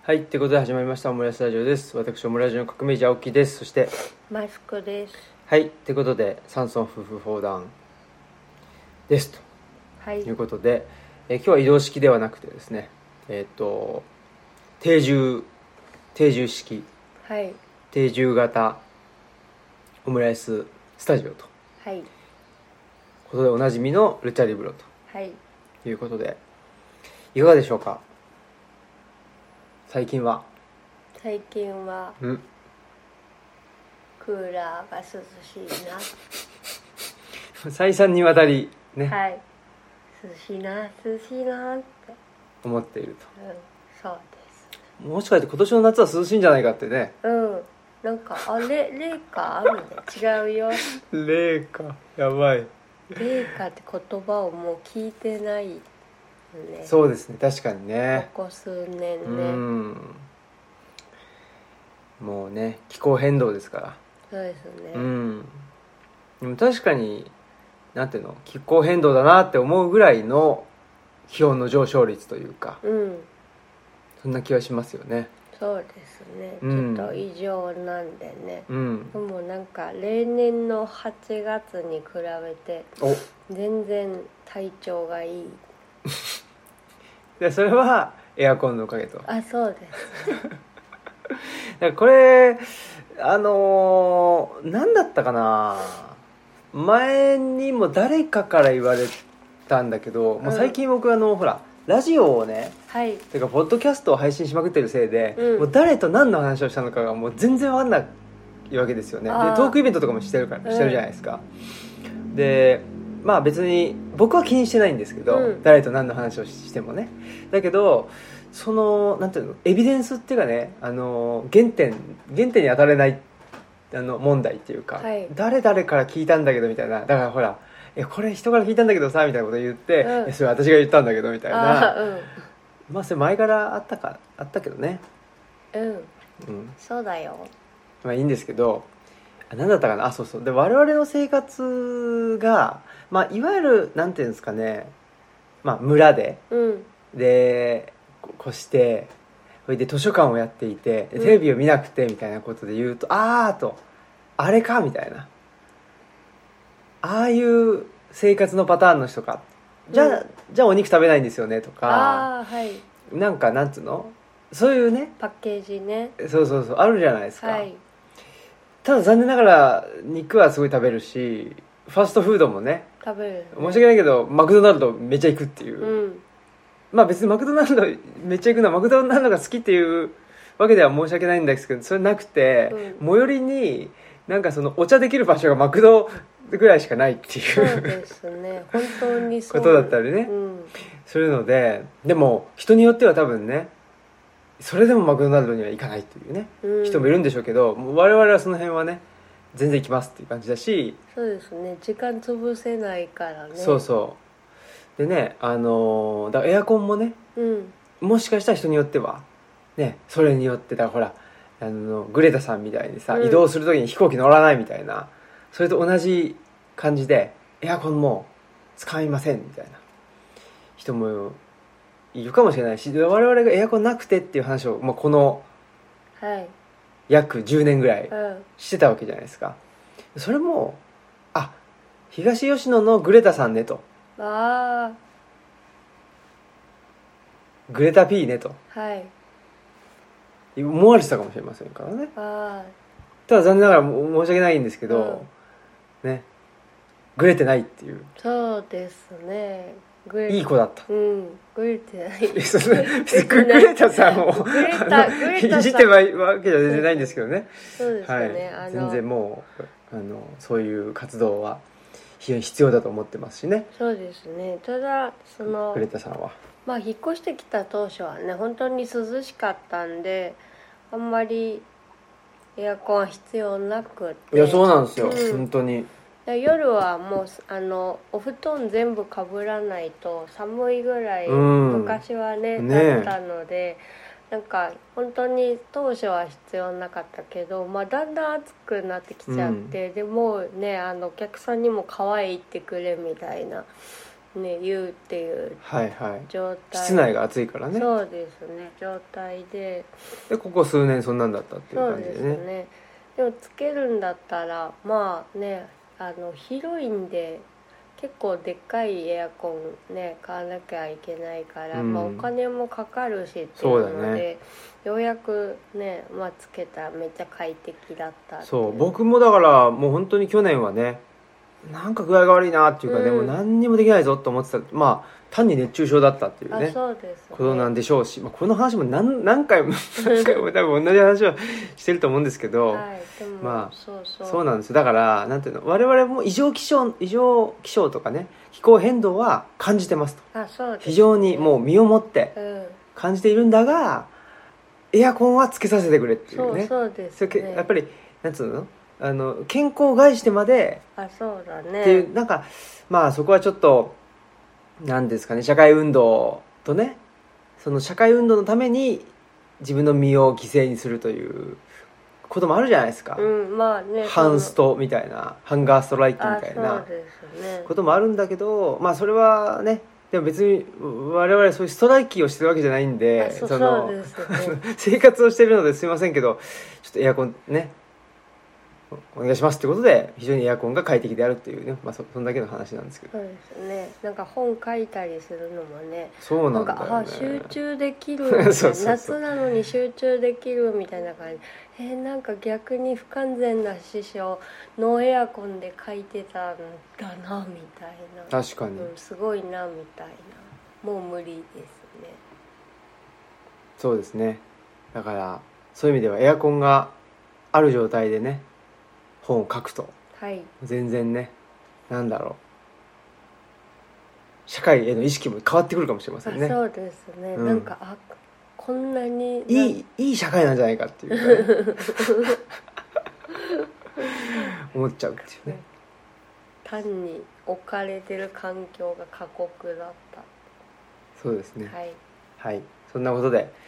はい、ってことで始まりましたオムライスラジオです。私オムラジオの革命児青木です。そしてマスクです。 はい、ってことで山村夫婦砲弾ですと、 はい、 いうことで、今日は移動式ではなくてですね、定住式はい、 定住型オムライススタジオとはい、 ことでおなじみのルチャリブロはい。 ということで、いかがでしょうか。最近は最近はうんクーラーが涼しいな。 再三にわたりね、 はい。涼しいなって、 思っているそうと。もしかして今年の夏は涼しいんじゃないかってね。 です。なんか冷夏あるね。違うよ。 冷夏やばい。 冷夏って言葉をもう聞いてないよね。 そうですね、確かにね。 ここ数年うね。 ん、もうね気候変動ですから。 そうですね。 でも確かになんていうの、気候変動だなって思うぐらいの気温の上昇率というか、そんな気はしますよね。 そうですね。ちょっと異常なんでね。でもなんか例年の8月に比べて全然体調がいい。 でそれはエアコンのおかげと。 あ、そうですね。 だからこれ何だったかな、前にも誰かから言われたんだけど、もう最近僕ほらラジオをね、てかポッドキャストを配信しまくってるせいで、もう誰と何の話をしたのかがもう全然分かんないわけですよね。でトークイベントとかもしてるじゃないですか。でまあ別に僕は気にしてないんですけど、誰と何の話をしてもね。だけどそのなんていうの、エビデンスっていうかね、原点に当たれない問題っていうか、誰々から聞いたんだけどみたいな。だからほら、これ人から聞いたんだけどさみたいなこと言って、それ私が言ったんだけどみたいな。まあそれ前からあったけどね。 そうだよ。 まあいいんですけど、何だったかな。そうで、我々の生活がまあいわゆるなんていうんですかね、まあ村で、で越してそれで図書館をやっていてテレビを見なくてみたいなことで言うと、あれかみたいな、ああいう生活のパターンの人か、じゃあお肉食べないんですよねとか、なんかなんつうの、そういうねパッケージね。 そうあるじゃないですか。ただ残念ながら肉はすごい食べるし、ファストフードもね食べる、 申し訳ないけどマクドナルドめっちゃ行くっていう、まあ別にマクドナルドめっちゃ行くのはマクドナルドが好きっていうわけでは申し訳ないんですけど、それなくて、最寄りになんかそのお茶できる場所がマクドぐらいしかないっていう、 そうですね、本当にそうことだったりね、そういうので、でも人によっては多分ね、それでもマクドナルドには行かないというね、人もいるんでしょうけど、我々はその辺はね全然行きますっていう感じだし。 そうですね、時間潰せないからね。 そうでね、だからエアコンもね、もしかしたら人によってはね、それによってだからほらグレタさんみたいにさ、移動する時に飛行機乗らないみたいな、それと同じ感じでエアコンも使いませんみたいな人もいるかもしれないし、我々がエアコンなくてっていう話を、まあ、この約10年ぐらいしてたわけじゃないですか。それも東吉野のグレタさんねと、グレタ P ねと思われてたかもしれませんからね。ただ残念ながら申し訳ないんですけど、ね、グレてないっていう。 そうですね、 いい子だった。 グレてない。 別にグレタさんをいじってるわけじゃ全然ないんですけどね。 そうですね、 全然もうそういう活動は非常に必要だと思ってますしね。 そうですね。ただグレタさんはまあ引っ越してきた当初はね本当に涼しかったんで、あんまりエアコンは必要なくて。 いやそうなんですよ、本当に。 夜はもうお布団全部かぶらないと寒いぐらい昔はね、だったので、なんか本当に当初は必要なかったけど、まあ、だんだん暑くなってきちゃって、でもうねお客さんにも可愛いってくれみたいなね言うっていうはいはい、 状態、 室内が暑いからね。 そうですね、状態でここ数年そんなんだったっていう感じでね。 そうですね。でもつけるんだったらまあね、広いんで結構でっかいエアコンね買わなきゃいけないから、まあ、お金もかかるしっていうので、ね、ようやくね、まあ、つけたらめっちゃ快適だったっていう。 そう、僕もだからもう本当に去年はね、なんか具合が悪いなっていうかね、もう何にもできないぞと思ってた。まあ単に熱中症だったっていうね、 そうですね、 ことなんでしょうし、まあ、この話も何回も多分同じ話はしてると思うんですけど、 はい、でもまあそうなんですよ。だからなんていうの、我々も異常気象とかね、気候変動は感じてますと。 そうですね、 非常にもう身をもって感じているんだが、エアコンはつけさせてくれっていうね。 そうですね。 やっぱりなんつうの、健康を害してまでそうだねっていう、なんかまあそこはちょっとなんですかね、社会運動とね、その社会運動のために自分の身を犠牲にするということもあるじゃないですか、 まあね、 ハンストみたいな、ハンガーストライキみたいなこともあるんだけど、まあそれはね、でも別に我々そういうストライキをしてるわけじゃないんで、生活をしてるのですいませんけど、ちょっとエアコンねお願いしますってことで、非常にエアコンが快適であるっていうね、まあ、そんだけの話なんですけど。 そうですね。なんか本書いたりするのもね、 そうなんだよね、 なんか集中できるみたいな夏なのに集中できるみたいな感じ、なんか逆に不完全な師匠ノーエアコンで書いてたんだなみたいな。 確かに、 すごいなみたいな。もう無理ですね。 そうですね。だからそういう意味ではエアコンがある状態でね本を書くと、 はい、 全然ね、なんだろう、社会への意識も変わってくるかもしれませんね。 そうですね、なんかこんなにいい社会なんじゃないかっていうか、ね、思っちゃうっていうね。 単に置かれてる環境が過酷だった。 そうですね、 はい、 はい、そんなことで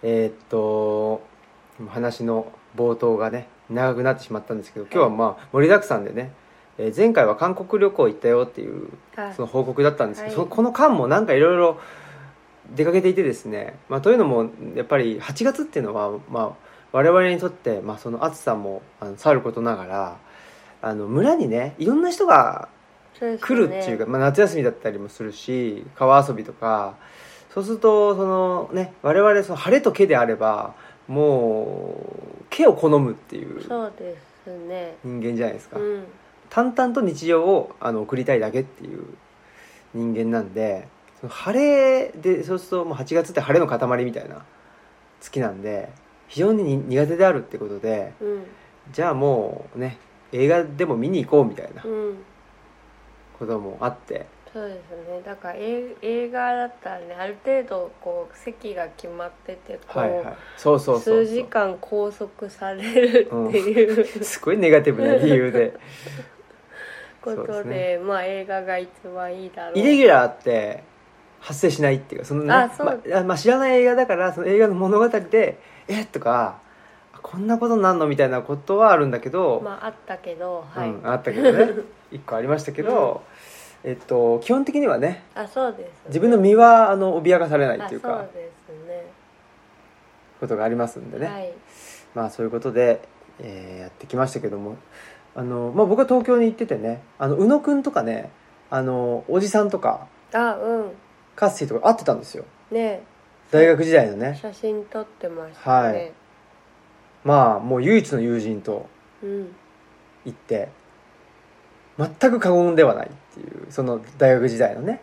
話の冒頭がね長くなってしまったんですけど、今日はまあ盛りだくさんでね、前回は韓国旅行行ったよっていうその報告だったんですけど、この間もなんかいろいろ出かけていてですね、まあ、というのもやっぱり8月っていうのは、まあ、我々にとって、まあ、その暑さもさることながら、村にねいろんな人が来るっていうか、まあ、夏休みだったりもするし、川遊びとか、そうするとその、ね、我々その晴れと毛であればもう毛を好むっていうそうですね、 人間じゃないですか、淡々と日常を送りたいだけっていう人間なんで、その晴れで、そうするともう8月って晴れの塊みたいな月なんで非常に苦手であるってことで、じゃあもうね映画でも見に行こうみたいなこともあって、 そうですね。だから映画だったらね、ある程度こう席が決まってて数時間拘束されるっていう、 すごいネガティブな理由でことで、まあ映画が一番いいだろう。 イレギュラーって発生しないっていうか、そのね、まあ知らない映画だから、その映画の物語でとかこんなことになるのみたいなことはあるんだけど、 まああったけど、はい、 あったけどね一個ありましたけど、基本的にはね、 そうですね、 自分の身は脅かされないっていうか、 そうですね、 ことがありますんでね、 はい、まあそういうことで、やってきましたけども、まあ、僕は東京に行っててね、宇野くんとかね、おじさんとかカッシーとか会ってたんですよね、大学時代のね。 写真撮ってましたね、はい、 まあもう唯一の友人と行って、全く過言ではないっていう、その大学時代のね、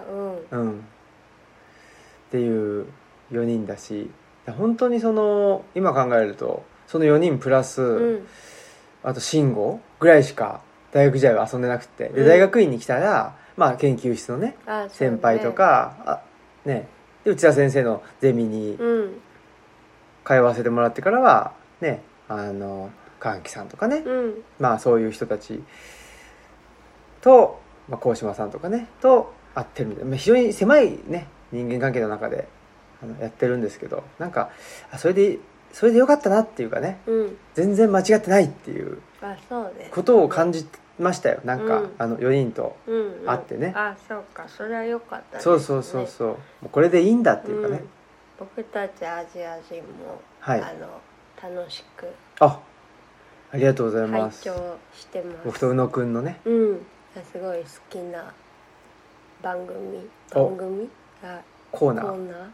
っていう4人だし、本当にその今考えるとその4人プラス、あと慎吾ぐらいしか大学時代は遊んでなくて、で大学院に来たら、まあ、研究室のね先輩とかね、で内田先生のゼミに通わせてもらってからはね、川木さんとかね、まあそういう人たちと、まあ、鴻島さんとかねと会ってるみたいな、非常に狭いね人間関係の中でやってるんですけど、なんかそれでよかったなっていうかね、全然間違ってないっていうことを感じましたよ。なんか、4人と会ってね、 あ、そうか、それは良かったですね。そうもうこれでいいんだっていうかね、 僕たちアジア人も、 はい、 楽しくありがとうございます。 拝聴してます。 僕と宇野くんのね、 すごい好きな番組コーナー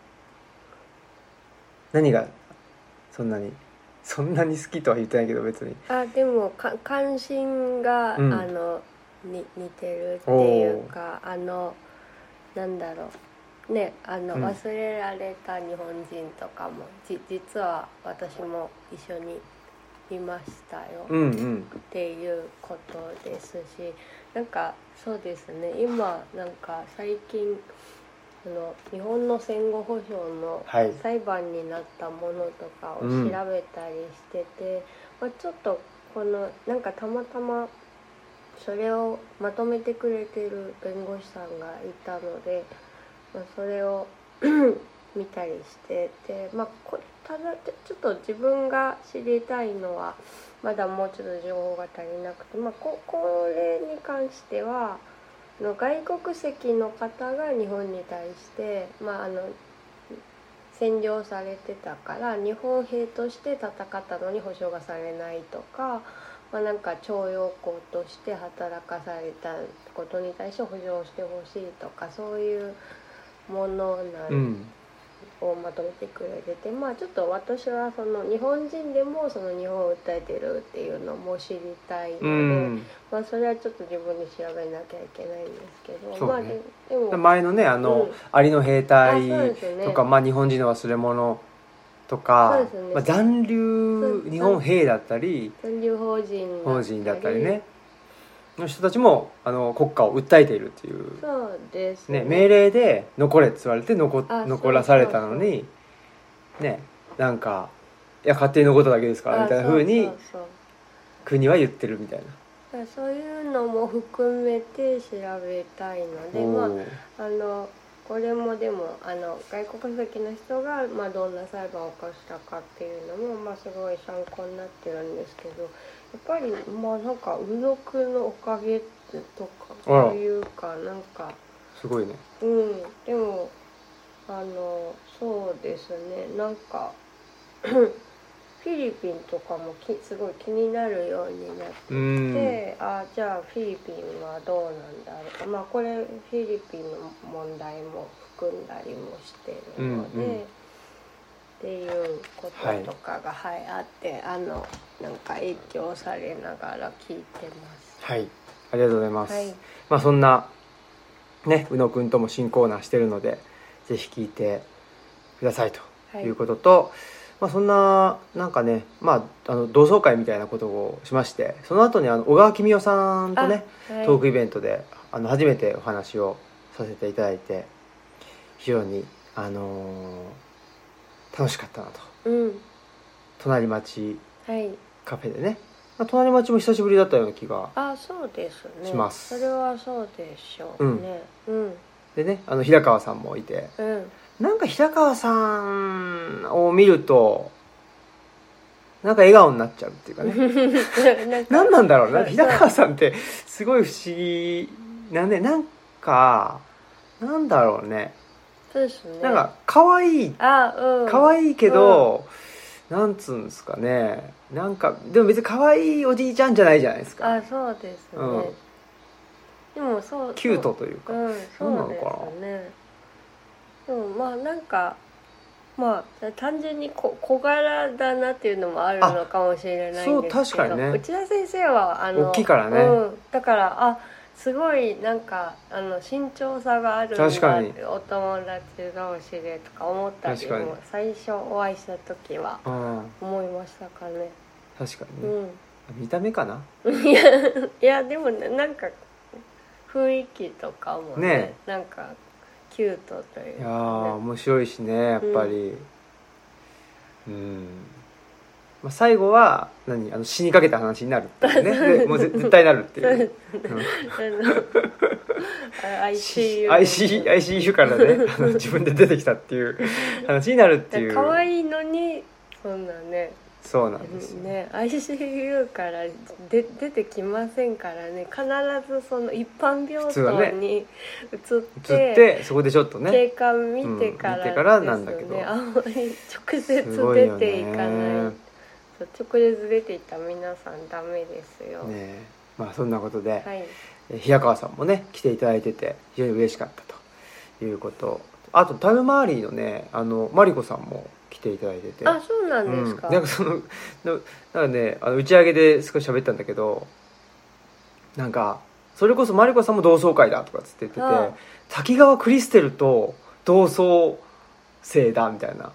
何がそんなに好きとは言ってないけど、別にでも関心が、似てるっていうか、なんだろうね、忘れられた日本人とかも実は私も一緒にいましたよ、っていうことですし、なんかそうですね、今なんか最近日本の戦後補償の裁判になったものとかを調べたりしてて、ちょっとなんかたまたまそれをまとめてくれてる弁護士さんがいたので、それを見たりしてて、ただちょっと自分が知りたいのはまだもうちょっと情報が足りなくて、これに関しては外国籍の方が日本に対して、占領されてたから日本兵として戦ったのに保障がされないとか、なんか徴用工として働かされたことに対して保障してほしいとか、そういうものをまとめてくれてて、ちょっと私はその日本人でもその日本を訴えてるっていうのも知りたいので、それはちょっと自分で調べなきゃいけないんですけど、 でも前のねアリの兵隊とか、日本人の忘れ物とか、残留日本兵だったり残留邦人だったりねの人たちも国家を訴えているっていう、 そうです、 命令で残れって言われて残らされたのにね、なんかいや勝手に残っただけですからみたいな風に国は言ってるみたいな、そういうのも含めて調べたいので、これもでも外国籍の人がどんな裁判を起こしたかっていうのもすごい参考になってるんですけど、やっぱりなんか宇野くんのおかげとかそういうか、なんかすごいね。 でもそうですね、なんかフィリピンとかもすごい気になるようになってきて、じゃあフィリピンはどうなんだろうか、これフィリピンの問題も含んだりもしてるので、っていうこととかが、あってなんか影響されながら聞いてます。 はい、ありがとうございます。そんなね宇野くんとも新コーナーしてるのでぜひ聞いてくださいということと、そんななんかね、同窓会みたいなことをしまして、その後に小川公代さんとね、トークイベントで初めてお話をさせていただいて、非常に楽しかったなと、隣町カフェでね、隣町も久しぶりだったような気がそうですね、 します。 それはそうでしょうね。 でね、平川さんもいて、なんか平川さんを見るとなんか笑顔になっちゃうっていうかね何なんだろうな、平川さんってすごい不思議なんで、なんかなんだろうね、 そうですね、 なんか可愛い可愛いけど、なんつうんですかね、なんかでも別に可愛いおじいちゃんじゃないじゃないですか。 そうですね、でもキュートというか、 そうなのかな。でもなんか単純に小柄だなっていうのもあるのかもしれないんですけど、内田先生は大きいからね、 だからすごいなんか身長差があるんだってお友達同士でとか思ったりも最初お会いした時は思いましたかね。 確かにね、見た目かな。 いやでもなんか雰囲気とかもね、なんかキュートというか、 いや面白いしね、やっぱり最後は死にかけた話になるっていうねもう絶対なるっていう、ICU からね自分で出てきたっていう話になるっていう。 可愛いのにそんなねそうなんですよね。ICU から出てきませんからね。必ずその一般病棟に移ってそこでちょっとね経過見てからなんだけど、 あんまり直接出ていかない。直接出ていったら皆さんダメですよね。まあそんなことで、 はい、 平川さんもね来ていただいてて非常に嬉しかったということ。あとタイムマーリーのねマリコさんも来ていただいてて。 あ、そうなんですか。 なんかね打ち上げで少し喋ったんだけど、なんかそれこそマリコさんも同窓会だとかつって言ってて、滝川クリステルと同窓生だみたいな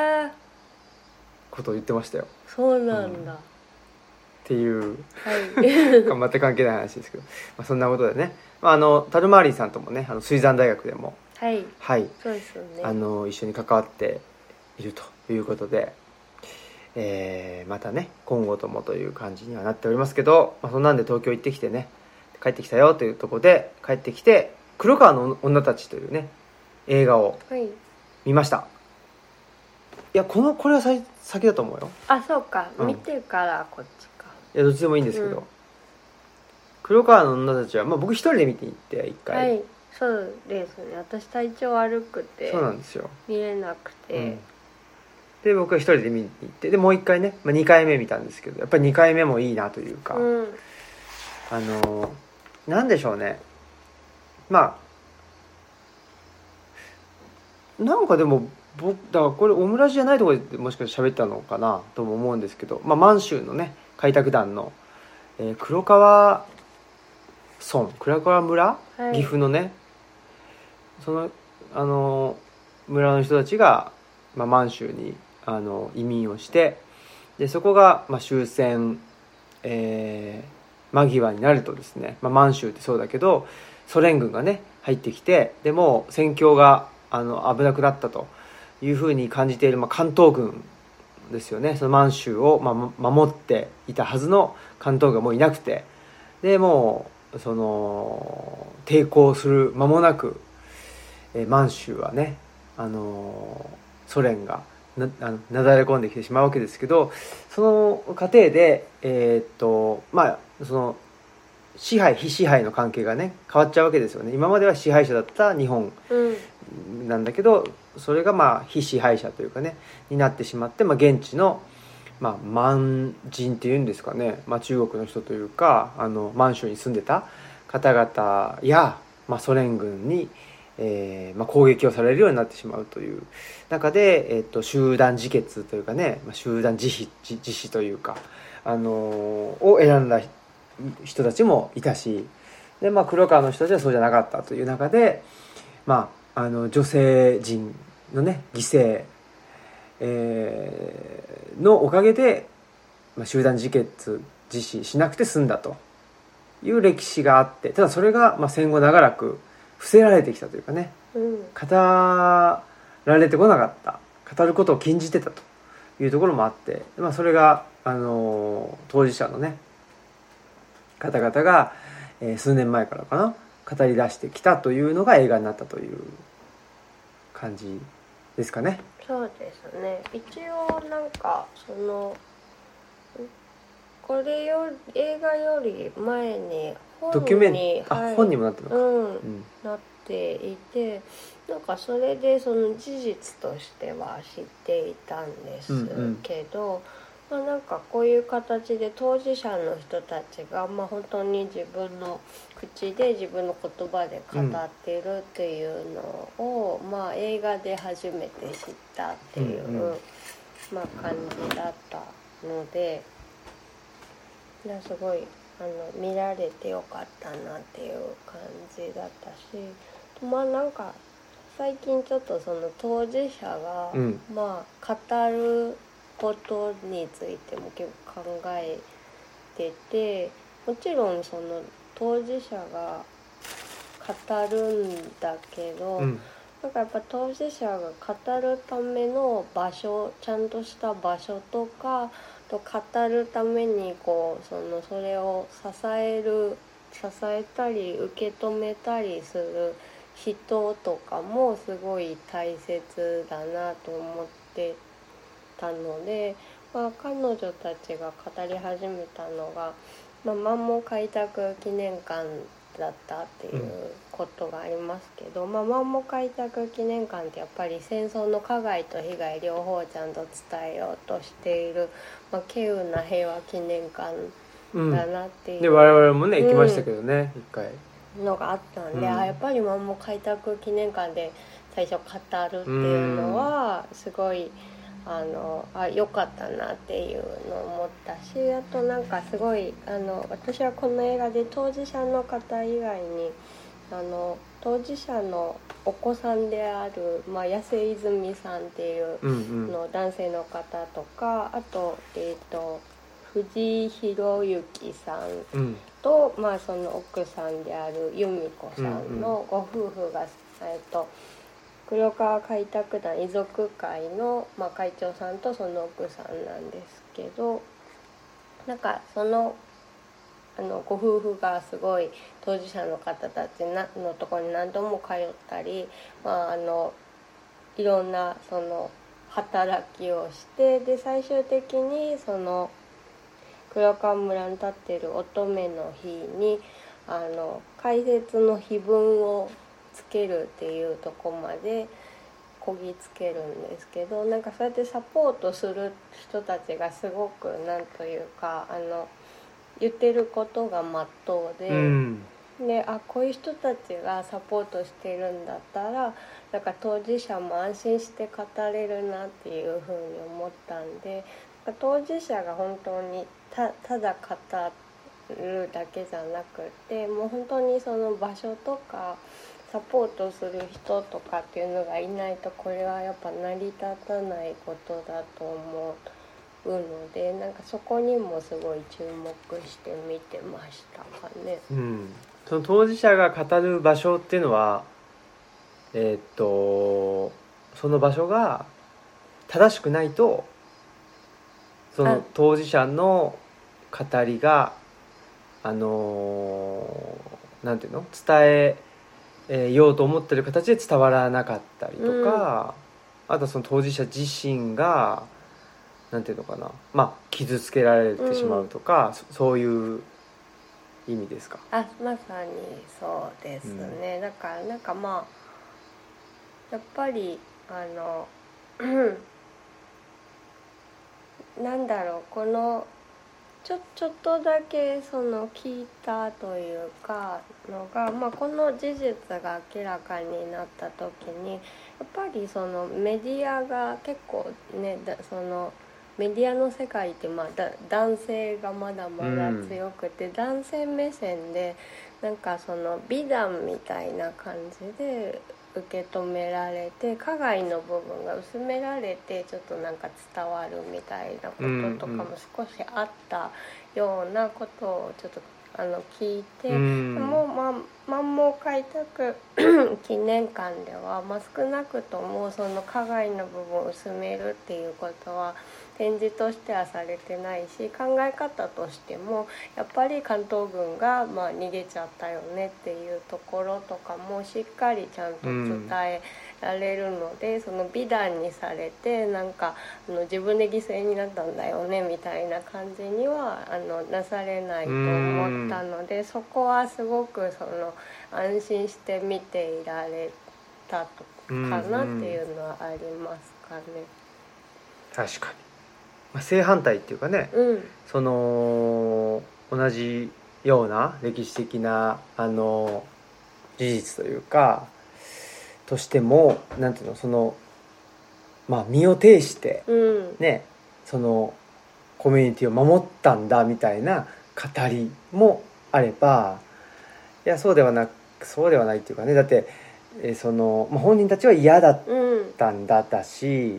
ことを言ってましたよ。 そうなんだ、 っていう、 はい、 全く関係ない話ですけど、そんなことでね、タルマーリンさんともね水産大学でもはい、 はい、 そうですよね、 一緒に関わっているということで、またね今後ともという感じにはなっておりますけど、そんなんで東京行ってきてね帰ってきたよというところで帰ってきて黒川の女たちというね映画を見ました、いやこれは先だと思うよ。 あ、そうか、見てからこっちか。 いやどっちでもいいんですけど、黒川の女たちは、僕一人で見ていって一回、 はい、そうですね。私体調悪くてそうなんですよ、 見れなくて、 で僕は一人で見に行って、でもう一回ね、2回目見たんですけど、やっぱり2回目もいいなというか、なんでしょうね、なんかでもだからこれオムラジじゃないところでもしかして喋ったのかなとも思うんですけど、満州のね開拓団の、黒川村、岐阜のねその村の人たちが、満州に移民をして、でそこが、終戦、間際になるとですね、満州ってそうだけどソ連軍がね入ってきて、でもう戦況が危なくなったというふうに感じている、関東軍ですよね。その満州を、守っていたはずの関東軍がもういなくて、でもうその抵抗する間もなく、満州はねソ連がなだれ込んできてしまうわけですけど、その過程でその支配非支配の関係がね変わっちゃうわけですよね。今までは支配者だった日本なんだけど、それが非支配者というかねになってしまって、現地の満人っていうんですかね、中国の人というか満州に住んでた方々や、ソ連軍に、攻撃をされるようになってしまうという中で、集団自決というかね、集団自死というか、を選んだ人たちもいたし、で、黒川の人たちはそうじゃなかったという中で、女性陣のね犠牲、のおかげで、集団自決自死しなくて済んだという歴史があって、ただそれが、戦後長らく伏せられてきたというかね、語られてこなかった、語ることを禁じてたというところもあって、それが当事者のね方々が、数年前からかな語り出してきたというのが映画になったという感じですかね。 そうですね。一応なんかこれ映画より前に本にもなってるのか、 なっていて、なんかそれでその事実としては知っていたんですけど、なんかこういう形で当事者の人たちが、本当に自分の口で自分の言葉で語っているっていうのを、映画で初めて知ったっていう、感じだったので、すごい見られてよかったなっていう感じだったし、なんか最近ちょっとその当事者が、語ることについても結構考えてて、もちろんその当事者が語るんだけど、なんかやっぱ当事者が語るための場所、ちゃんとした場所とかと語るためにそれを支えたり受け止めたりする人とかもすごい大切だなと思ってたので、 彼女たちが語り始めたのが、マンモ開拓記念館だったっていうことがありますけど、マンモ開拓記念館ってやっぱり戦争の加害と被害両方ちゃんと伝えようとしている、稀有な平和記念館だなっていう、 で我々もね行きましたけどね、一回のがあったんで、やっぱりマンモ開拓記念館で最初語るっていうのはすごい良かったなっていうのを思ったし、あとなんかすごい私はこの映画で当事者の方以外に当事者のお子さんである、安井泉さんっていうの、男性の方とか、あと藤井博之さんと、その奥さんである由美子さんのご夫婦が、黒川開拓団遺族会の、会長さんとその奥さんなんですけど、なんかそのご夫婦がすごい当事者の方たちのところに何度も通ったり、いろんなその働きをして、で最終的にその黒川村に立っている乙女の日に解説の碑文をつけるっていうとこまでこぎつけるんですけど、なんかそうやってサポートする人たちがすごくなんというか言ってることがまっとうで、でこういう人たちがサポートしてるんだったらなんか当事者も安心して語れるなっていうふうに思ったんで、当事者が本当にただ語るだけじゃなくて、もう本当にその場所とかサポートする人とかっていうのがいないと、これはやっぱ成り立たないことだと思うので、なんかそこにもすごい注目して見てましたかね。 その当事者が語る場所っていうのはその場所が正しくないとその当事者の語りがなんていうの伝えようと思ってる形で伝わらなかったりとか、あとはその当事者自身がなんていうのかな、傷つけられてしまうとか、そういう意味ですか？ まさにそうですね。だからなんかやっぱりなんだろう、このちょっとだけその聞いたというかのが、この事実が明らかになった時にやっぱりそのメディアが結構ね、そのメディアの世界って男性がまだまだ強くて、男性目線でなんかその美談みたいな感じで受け止められて、加害の部分が薄められてちょっとなんか伝わるみたいなこととかも少しあったようなことをちょっと聞いて、でもマンモ開拓記念館では、少なくともその加害の部分を薄めるっていうことは展示としてはされてないし、考え方としてもやっぱり関東軍が逃げちゃったよねっていうところとかもしっかりちゃんと伝えられるので、その美談にされてなんか自分で犠牲になったんだよねみたいな感じにはなされないと思ったので、そこはすごくその安心して見ていられたかなっていうのはありますかね。 確かに、正反対っていうかね、その同じような歴史的な事実というかとしても、なんていうの、その身を挺してね、そのコミュニティを守ったんだみたいな語りもあれば、いやそうではないっていうかね、だってその、本人たちは嫌だったんだし、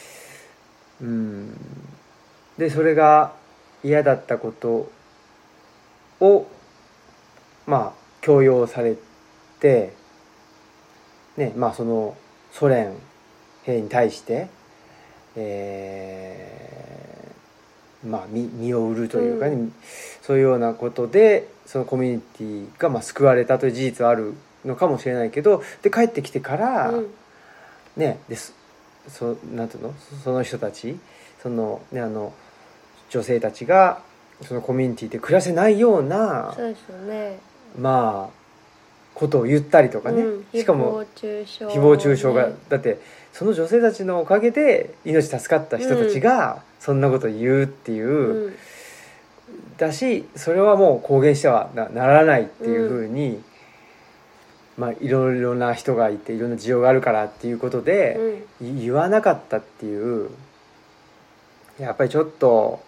でそれが嫌だったことを強要されてね、そのソ連兵に対して身を売るというかね、そういうようなことでそのコミュニティが救われたという事実はあるのかもしれないけど、で帰ってきてから、ね、なんていうの、その人たちそのね女性たちがそのコミュニティで暮らせないような、 そうですね、 まあことを言ったりとかね、しかも誹謗中傷が、だってその女性たちのおかげで命助かった人たちがそんなことを言うっていう、だしそれはもう公言しては ならないっていうふうに、まあいろいろな人がいていろんな事情があるからっていうことで、言わなかったっていう、やっぱりちょっと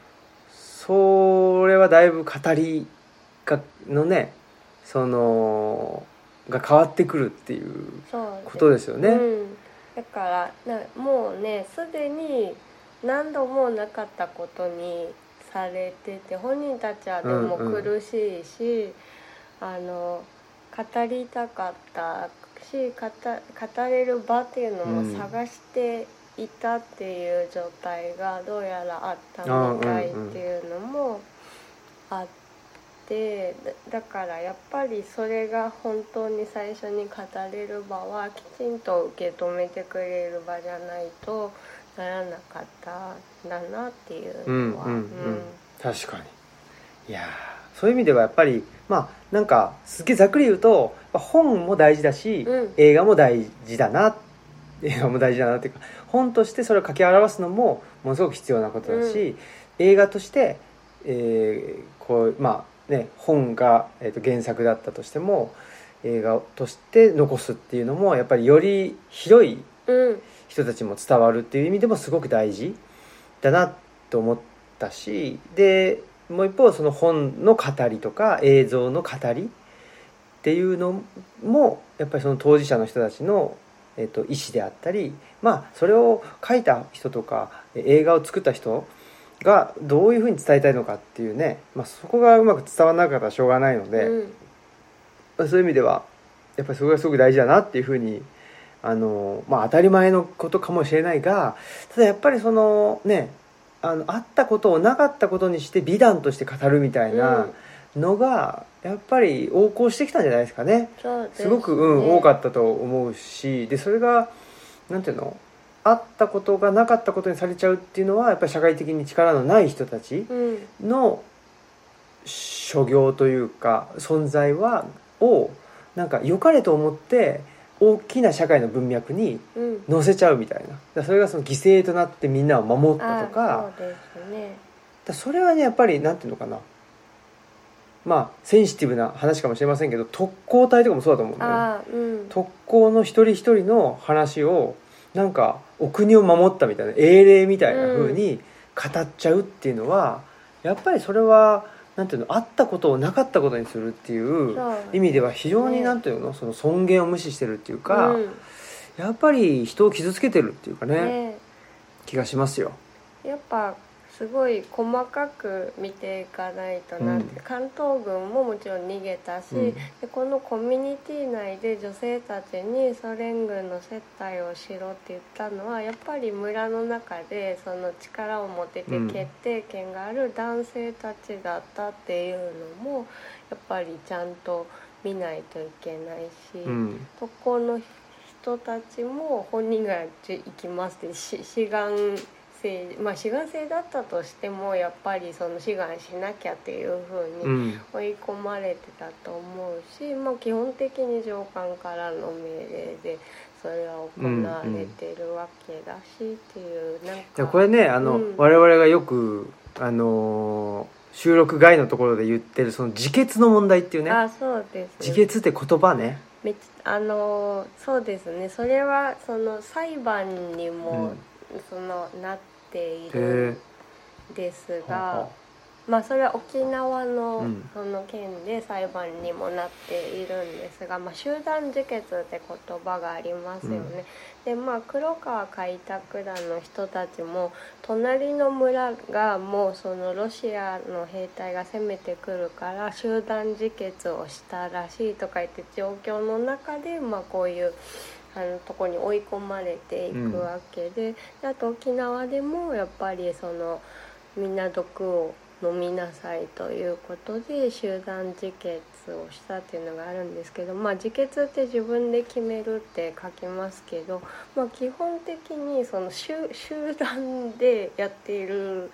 それはだいぶ語りのねそのが変わってくるっていうことですよね。 だからもうねすでに何度もなかったことにされてて、本人たちはでも苦しいし、語りたかったし語れる場っていうのも探していたっていう状態がどうやらあったみたいっていうのもあって、だからやっぱりそれが本当に最初に語れる場はきちんと受け止めてくれる場じゃないとならなかったんだなっていうのは、 確かに。いやそういう意味ではやっぱりまあなんかすげえざっくり言うと本も大事だし、映画も大事だなっていうか、本としてそれを書き表すのもものすごく必要なことだし、映画として、こうまあね本が、原作だったとしても映画として残すっていうのもやっぱりより広い人たちも伝わるっていう意味でもすごく大事だなと思ったし、でもう一方その本の語りとか映像の語りっていうのもやっぱりその当事者の人たちの、意思であったり、まあそれを書いた人とか映画を作った人がどういうふうに伝えたいのかっていうね、まあ、そこがうまく伝わらなかったらしょうがないので、そういう意味ではやっぱりそれがすごく大事だなっていうふうにまあ当たり前のことかもしれないが、ただやっぱりそのねあったことをなかったことにして美談として語るみたいなのがやっぱり横行してきたんじゃないですかね。すごく、多かったと思うし、でそれがなんていうの、あったことがなかったことにされちゃうっていうのはやっぱり社会的に力のない人たちの所業というか存在をなんか良かれと思って大きな社会の文脈に乗せちゃうみたいな、それがその犠牲となってみんなを守ったとか、 そうですね、 それはねやっぱりなんていうのかな、まあセンシティブな話かもしれませんけど特攻隊とかもそうだと思うんだよね。特攻の一人一人の話をなんかお国を守ったみたいな英霊みたいな風に語っちゃうっていうのは、やっぱりそれはなんていうの、あったことをなかったことにするっていう意味では非常になんていうの、その尊厳を無視してるっていうか、やっぱり人を傷つけてるっていうかね、気がしますよ。 やっぱすごい細かく見ていかないとなって、関東軍ももちろん逃げたし、でこのコミュニティ内で女性たちにソ連軍の接待をしろって言ったのはやっぱり村の中でその力を持ってて決定権がある男性たちだったっていうのもやっぱりちゃんと見ないといけないし、そこの人たちも本人が行きますって志願志願制だったとしてもやっぱりその志願しなきゃっていう風に追い込まれてたと思うし、基本的に上官からの命令でそれは行われてるわけだしっていう、なんかこれね我々がよく収録外のところで言ってるその自決の問題っていうね。 そうですね、 自決って言葉ね、 そうですね、それはその裁判にも、なっているんですが、それは沖縄のその件で裁判にもなっているんですが、集団自決って言葉がありますよね。で黒川開拓団の人たちも隣の村がもうそのロシアの兵隊が攻めてくるから集団自決をしたらしいとか言って状況の中でこういうとこに追い込まれていくわけで、あと沖縄でもやっぱりそのみんな毒を飲みなさいということで集団自決をしたっていうのがあるんですけど、自決って自分で決めるって書きますけど、基本的にその集団でやっている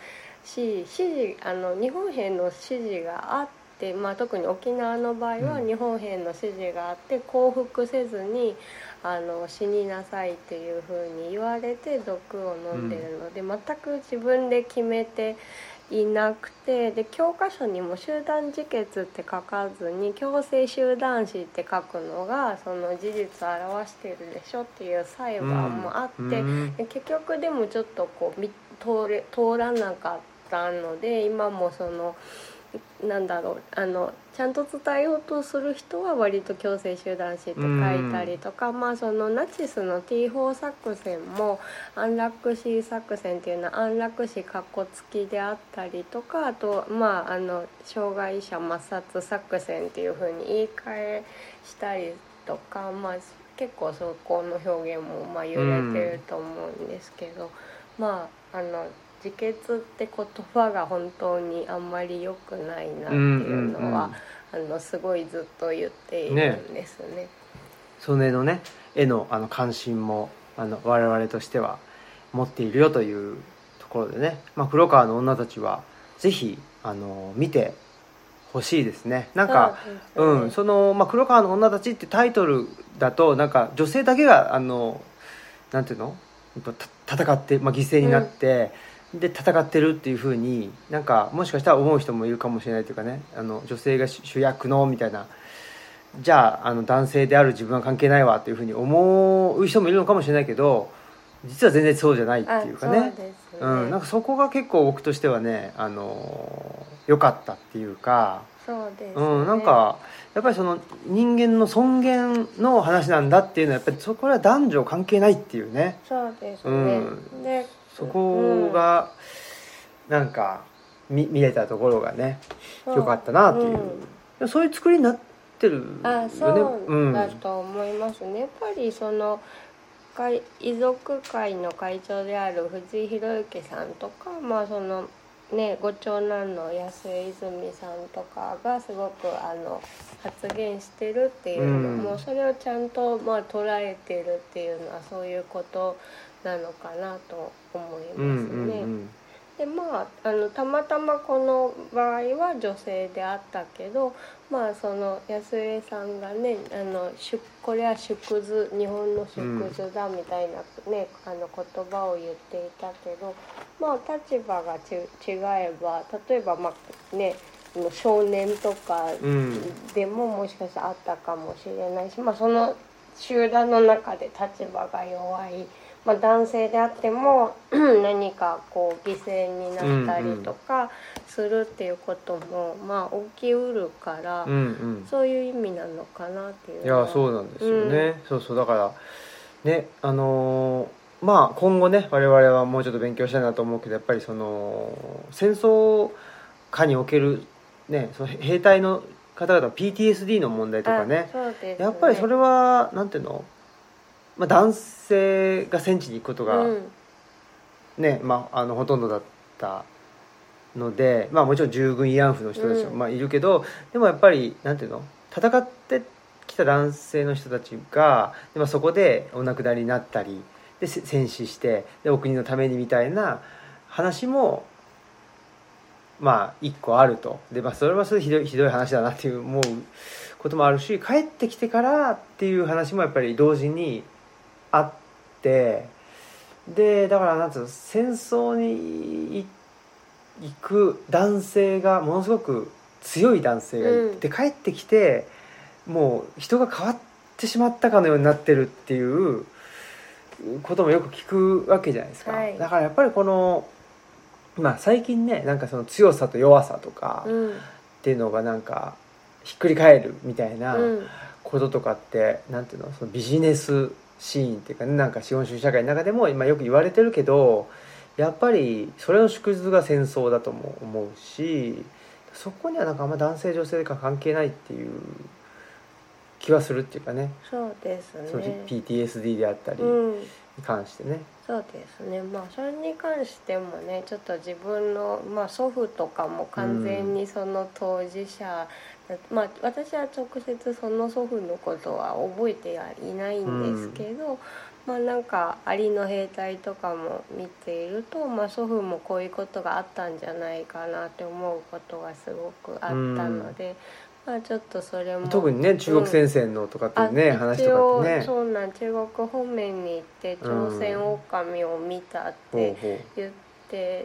し、日本兵の指示があって、特に沖縄の場合は日本兵の指示があって降伏せずに死になさいっていう風に言われて毒を飲んでるので、全く自分で決めていなくて、で教科書にも集団自決って書かずに強制集団死って書くのがその事実を表してるでしょっていう裁判もあって、で結局でもちょっとこう通らなかったので、今もそのなんだろうちゃんと伝えようとする人は割と強制集団死って書いたりとか、そのナチスの T4 作戦も安楽死作戦っていうのは安楽死括弧付きであったりとか、あと障害者抹殺作戦っていう風に言い換えしたりとか、結構そこの表現も揺れてると思うんですけど、自決って言葉が本当にあんまり良くないなっていうのは、すごいずっと言っているんですね。 それのね絵の関心も我々としては持っているよというところでね、黒川の女たちはぜひ見てほしいですね。なんかその、黒川の女たちってタイトルだとなんか女性だけがなんていうの戦って、犠牲になって、で戦ってるっていう風になんかもしかしたら思う人もいるかもしれないというかね、女性が主役のみたいな、じゃあ男性である自分は関係ないわっていう風に思う人もいるのかもしれないけど、実は全然そうじゃないっていうかね、なんかそこが結構僕としてはね良かったっていうか、 そうですね、 なんかやっぱりその人間の尊厳の話なんだっていうのはやっぱりそこは男女関係ないっていうね。 そうですね、でそこがなんか 見れたところがね良かったなっていう、そういう作りになってるよね。 そうだと思いますね。やっぱりその遺族会の会長である藤井弘之さんとか、そのご長男の安江泉さんとかがすごく発言してるっていうのも、それをちゃんと捉えてるっていうのはそういうことなのかなと思いますね。でたまたまこの場合は女性であったけど、その安江さんがねこれは縮図、日本の縮図だみたいなね、言葉を言っていたけど、立場が違えば、例えば少年とかでももしかしたらあったかもしれないし、その集団の中で立場が弱い、男性であっても何かこう犠牲になったりとかするっていうことも起きうるから、そういう意味なのかなっていう。 いやそうなんですよね、そうだからね今後ね我々はもうちょっと勉強したいなと思うけど、やっぱりその戦争下におけるね、その兵隊の方々 PTSD の問題とかね、やっぱりそれはなんていうの、男性が戦地に行くことがね、ほとんどだったので、もちろん従軍慰安婦の人たちもいるけど、でもやっぱりなんていうの、戦ってきた男性の人たちがそこでお亡くなりになったりで戦死してでお国のためにみたいな話も一個あると。でそれはそれでひどい話だなっていう思うこともあるし、帰ってきてからっていう話もやっぱり同時にあって、でだからなんていうの、戦争に行く男性がものすごく強い男性がいて、帰ってきてもう人が変わってしまったかのようになってるっていうこともよく聞くわけじゃないですか、だからやっぱりこの最近ね、なんかその強さと弱さとかっていうのがなんかひっくり返るみたいなこととかって、なんていうの、そのビジネスシーンっていうかね、なんか資本主義社会の中でも今よく言われてるけど、やっぱりそれの縮図が戦争だとも思うし、そこにはなんかあんま男性女性が関係ないっていう気はするっていうかね。 そうですね。 そう PTSD であったりに関してね、 そうですね。それに関してもね、ちょっと自分の、祖父とかも完全にその当事者まあ私は直接その祖父のことは覚えてはいないんですけど、まあなんかアリの兵隊とかも見ていると、まあ、祖父もこういうことがあったんじゃないかなって思うことがすごくあったので、まあ、ちょっとそれも特にね中国戦線のとかってね、話とかってね、 そうなん、中国方面に行って朝鮮狼を見たって言って、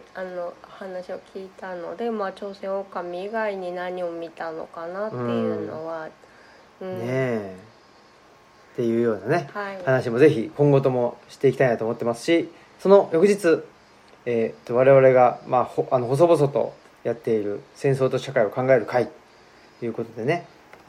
話を聞いたので、まあ、朝鮮狼以外に何を見たのかなっていうのは、 ねえっていうようなね、話もぜひ今後ともしていきたいなと思ってますし、その翌日、我々が、まあ、細々とやっている戦争と社会を考える会ということでね、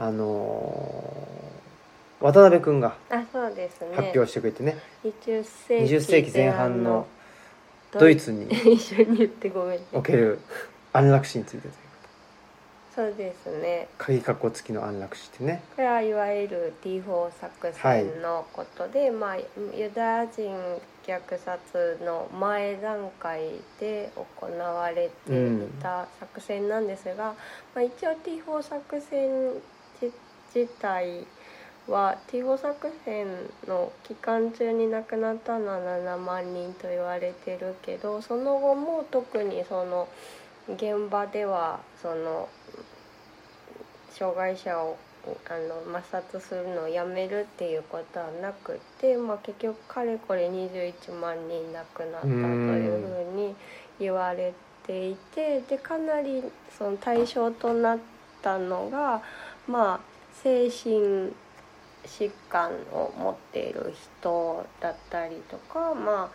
渡辺君が発表してくれてね、20世紀前半のドイツにおける安楽死についてという。 そうですね。 鍵括弧付きの安楽死ってね。 これはいわゆる T4 作戦のことで、まあ、ユダヤ人虐殺の前段階で行われていた作戦なんですが、まあ、一応 T4 作戦自体は T4 作戦の期間中に亡くなったのは7万人と言われてるけど、その後も特にその現場ではその障害者を抹殺するのをやめるっていうことはなくて、まあ、結局かれこれ21万人亡くなったというふうに言われていて、でかなりその対象となったのが、まあ、精神疾患を持っている人だったりとか、まあ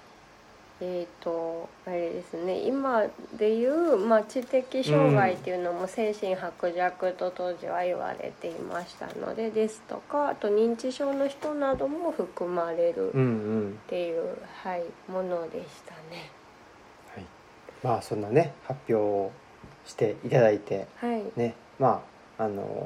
あれですね、今でいう、まあ、知的障害っていうのも精神薄弱と当時は言われていましたので、ですとか、あと認知症の人なども含まれるっていう、はい、ものでしたね。 はい、まあそんなね発表をしていただいて、ね、まあ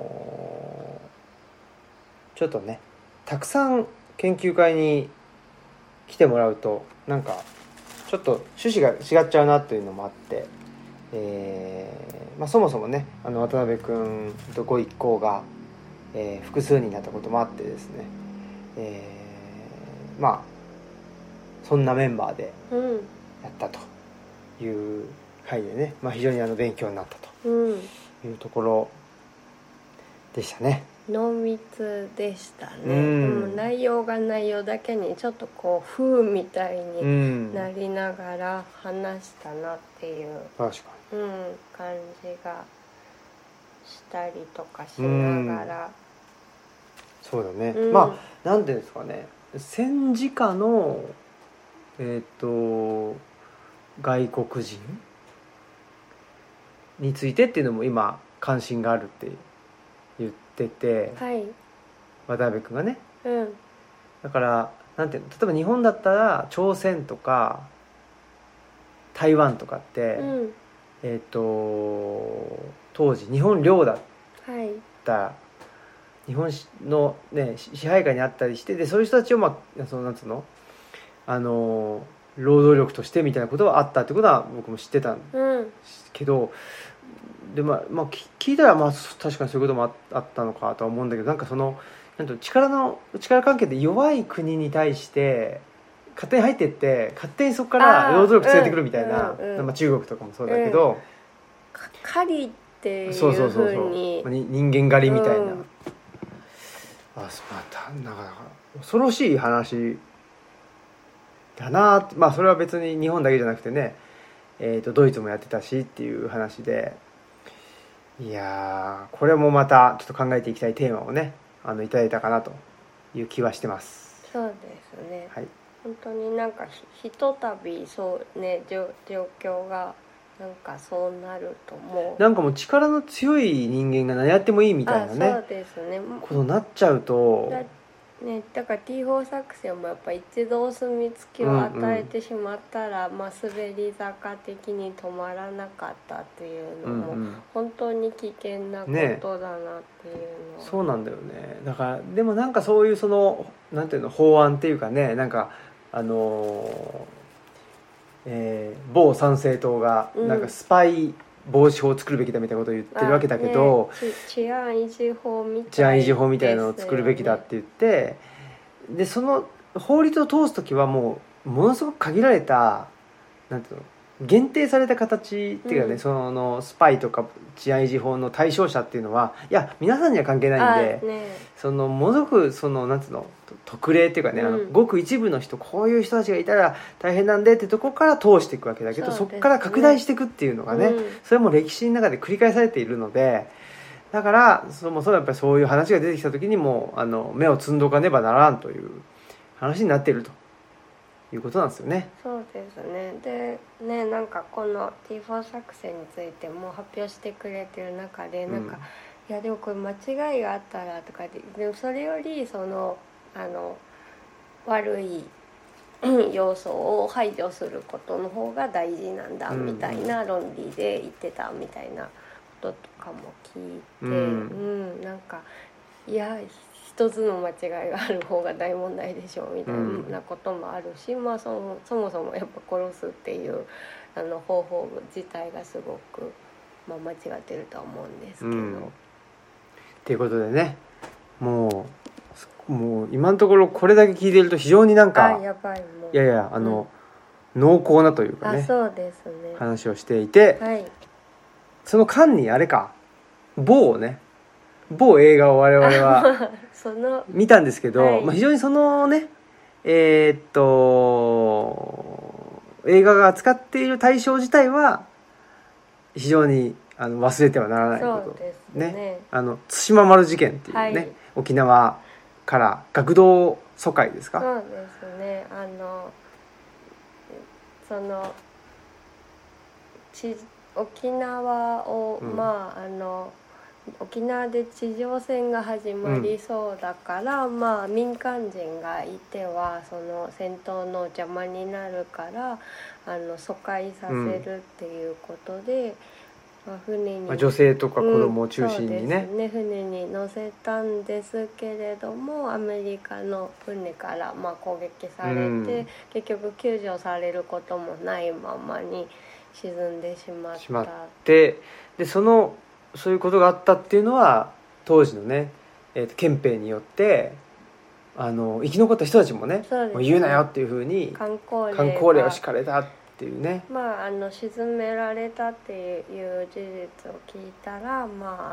ちょっとねたくさん研究会に来てもらうとなんかちょっと趣旨が違っちゃうなというのもあって、まあ、そもそもね渡辺君とご一行が、複数になったこともあってですね、まあそんなメンバーでやったという回でね、まあ、非常に勉強になったというところでしたね。 濃密でしたね。でも内容が内容だけにちょっとこう風みたいになりながら話したなっていう、 確かに、 感じがしたりとかしながら、 そうだね、まあなんていうんですかね、戦時下の外国人についてっていうのも今関心があるって言ってて、渡辺君がね、だからなんていうの、例えば日本だったら朝鮮とか台湾とかって、当時日本領だった、日本の、ね、支配下にあったりして、でそういう人たちを、まあ、そのなんつうの労働力としてみたいなことはあったってことは僕も知ってたんですけど、でまあ聞いたらまあ確かにそういうこともあったのかとは思うんだけど、なんかそのなんと力関係で弱い国に対して勝手に入っていって勝手にそこから労働力連れてくるみたいな、まあ、中国とかもそうだけど、 狩りっていうふうに人間狩りみたいな、あ、そうなんか恐ろしい話だな。まあそれは別に日本だけじゃなくてね、ドイツもやってたしっていう話で、いやこれもまたちょっと考えていきたいテーマをねいただいたかなという気はしてます。 そうですね、 はい、 本当になんかひとたびそうね状況がなんかそうなるともうなんかもう力の強い人間が何やってもいいみたいなね、 そうですね、 ことになっちゃうとだから T4 作戦もやっぱ一度お墨付きを与えてしまったら、まあ、滑り坂的に止まらなかったっていうのも本当に危険なことだなっていうのは、 そうなんだよね。だからでもなんかそういうそのなんていうの法案っていうかね、なんか某参政党がなんかスパイ防止法を作るべきだみたいなことを言ってるわけだけど、 ね、治安維持法みたいなのを作るべきだって言って、でその法律を通すときはものすごく限られたなんていうの限定された形っていうかね、そのスパイとか治安維持法の対象者っていうのはいや皆さんには関係ないんで、そのものすごくそのなんていうの特例っていうかね、ごく一部の人こういう人たちがいたら大変なんでってとこから通していくわけだけど、そこから拡大していくっていうのがね、それも歴史の中で繰り返されているので、だからそもそもやっぱりそういう話が出てきた時にも目をつんどかねばならんという話になっているということなんですよね。 そうですね。でね、なんかこの T4 作戦についても発表してくれてる中でなんか、いやでもこれ間違いがあったらとかでもそれよりその悪い要素を排除することの方が大事なんだみたいな論理で言ってたみたいなこととかも聞いて、なんかいや一つの間違いがある方が大問題でしょみたいなこともあるし、まあそもそもやっぱ殺すっていう方法自体がすごく、間違ってるとは思うんですけど。 っていうことでね、もう今のところこれだけ聞いてると非常になんかやばいもういや濃厚なというかね、 そうですね、 話をしていて、その間にあれか某映画を我々は見たんですけど、非常にそのね映画が扱っている対象自体は非常に忘れてはならないことね、対馬丸事件っていうね、沖縄から学童疎開ですか。 そうですね、その沖縄を、沖縄で地上戦が始まりそうだから、民間人がいてはその戦闘の邪魔になるから疎開させるっていうことで、船に女性とか子供を中心にね、 そうですね、船に乗せたんですけれどもアメリカの船から攻撃されて、結局救助されることもないままに沈んでしまってでそういうことがあったっていうのは当時のね、憲兵によって生き残った人たちもね、もう言うなよっていうふうに勧行令を敷かれたっていうね、 沈められたっていう事実を聞いたら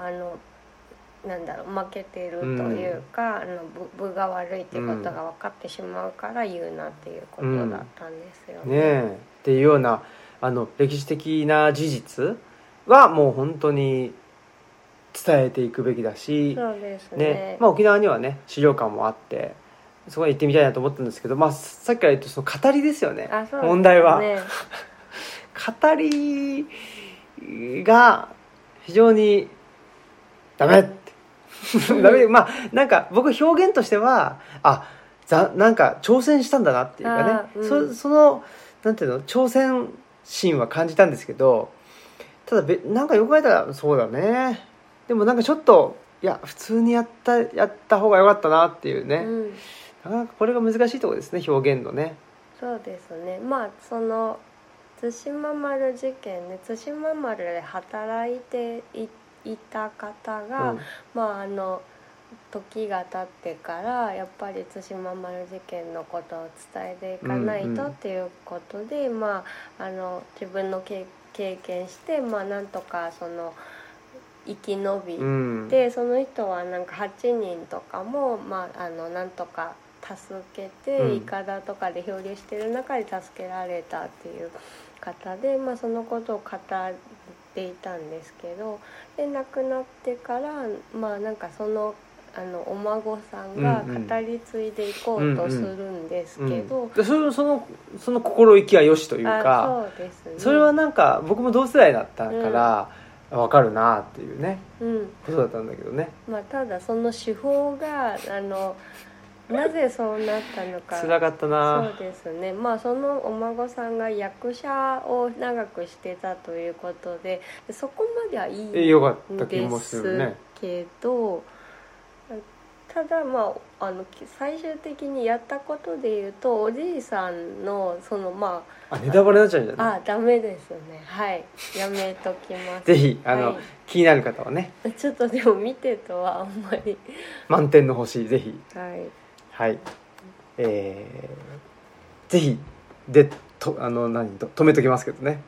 負けてるというか、分が悪いっていうことが分かってしまうから言うなっていうことだったんですよね。 っていうような歴史的な事実はもう本当に伝えていくべきだし、 そうですね、 沖縄にはね資料館もあってそこに行ってみたいなと思ったんですけど、さっきから言ったその語りですよね、問題は語りが非常にダメってダメなんか僕表現としてはなんか挑戦したんだなっていうかね、そのなんていうの挑戦心は感じたんですけど、ただなんかよく考えたらそうだね、でもなんかちょっと普通にやった方が良かったなっていうね、なかなかこれが難しいところですね、表現のね。 そうですね、その対馬丸事件ね、対馬丸で働いていた方が、時が経ってからやっぱり対馬丸事件のことを伝えていかないとっていうことで、自分の経験してなんとかその生き延びて、その人はなんか8人とかもなんとか助けて、いかだとかで漂流してる中で助けられたっていう方で、そのことを語っていたんですけど、で亡くなってからなんかそのお孫さんが語り継いでいこうとするんですけど、 その心意気はよしというか、 そうですね、 それはなんか僕も同世代だったから分かるなっていうね、ことだったんだけどね、 ただその手法がなぜそうなったのか辛かったな。 そうですね、そのお孫さんが役者を長くしてたということでそこまではいいんですけど、 ただ最終的にやったことでいうとおじいさんのネタバレになっちゃうんじゃない？ ダメですね。はいやめときますぜひはい、 気になる方はねちょっとでも見てとはあんまり満点の星ぜひはいはい、ぜひで止めときますけどね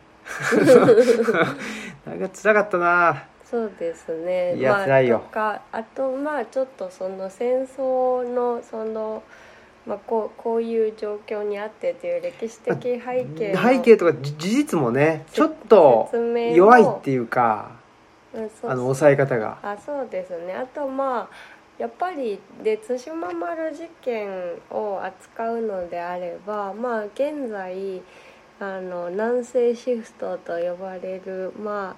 なんか辛かったな。 そうですね。 いや辛いよ。 あとちょっとその戦争のこういう状況にあってという歴史的背景とか事実もねちょっと弱いっていうか、抑え方がそうですね。あとやっぱり対馬丸事件を扱うのであれば現在南西シフトと呼ばれる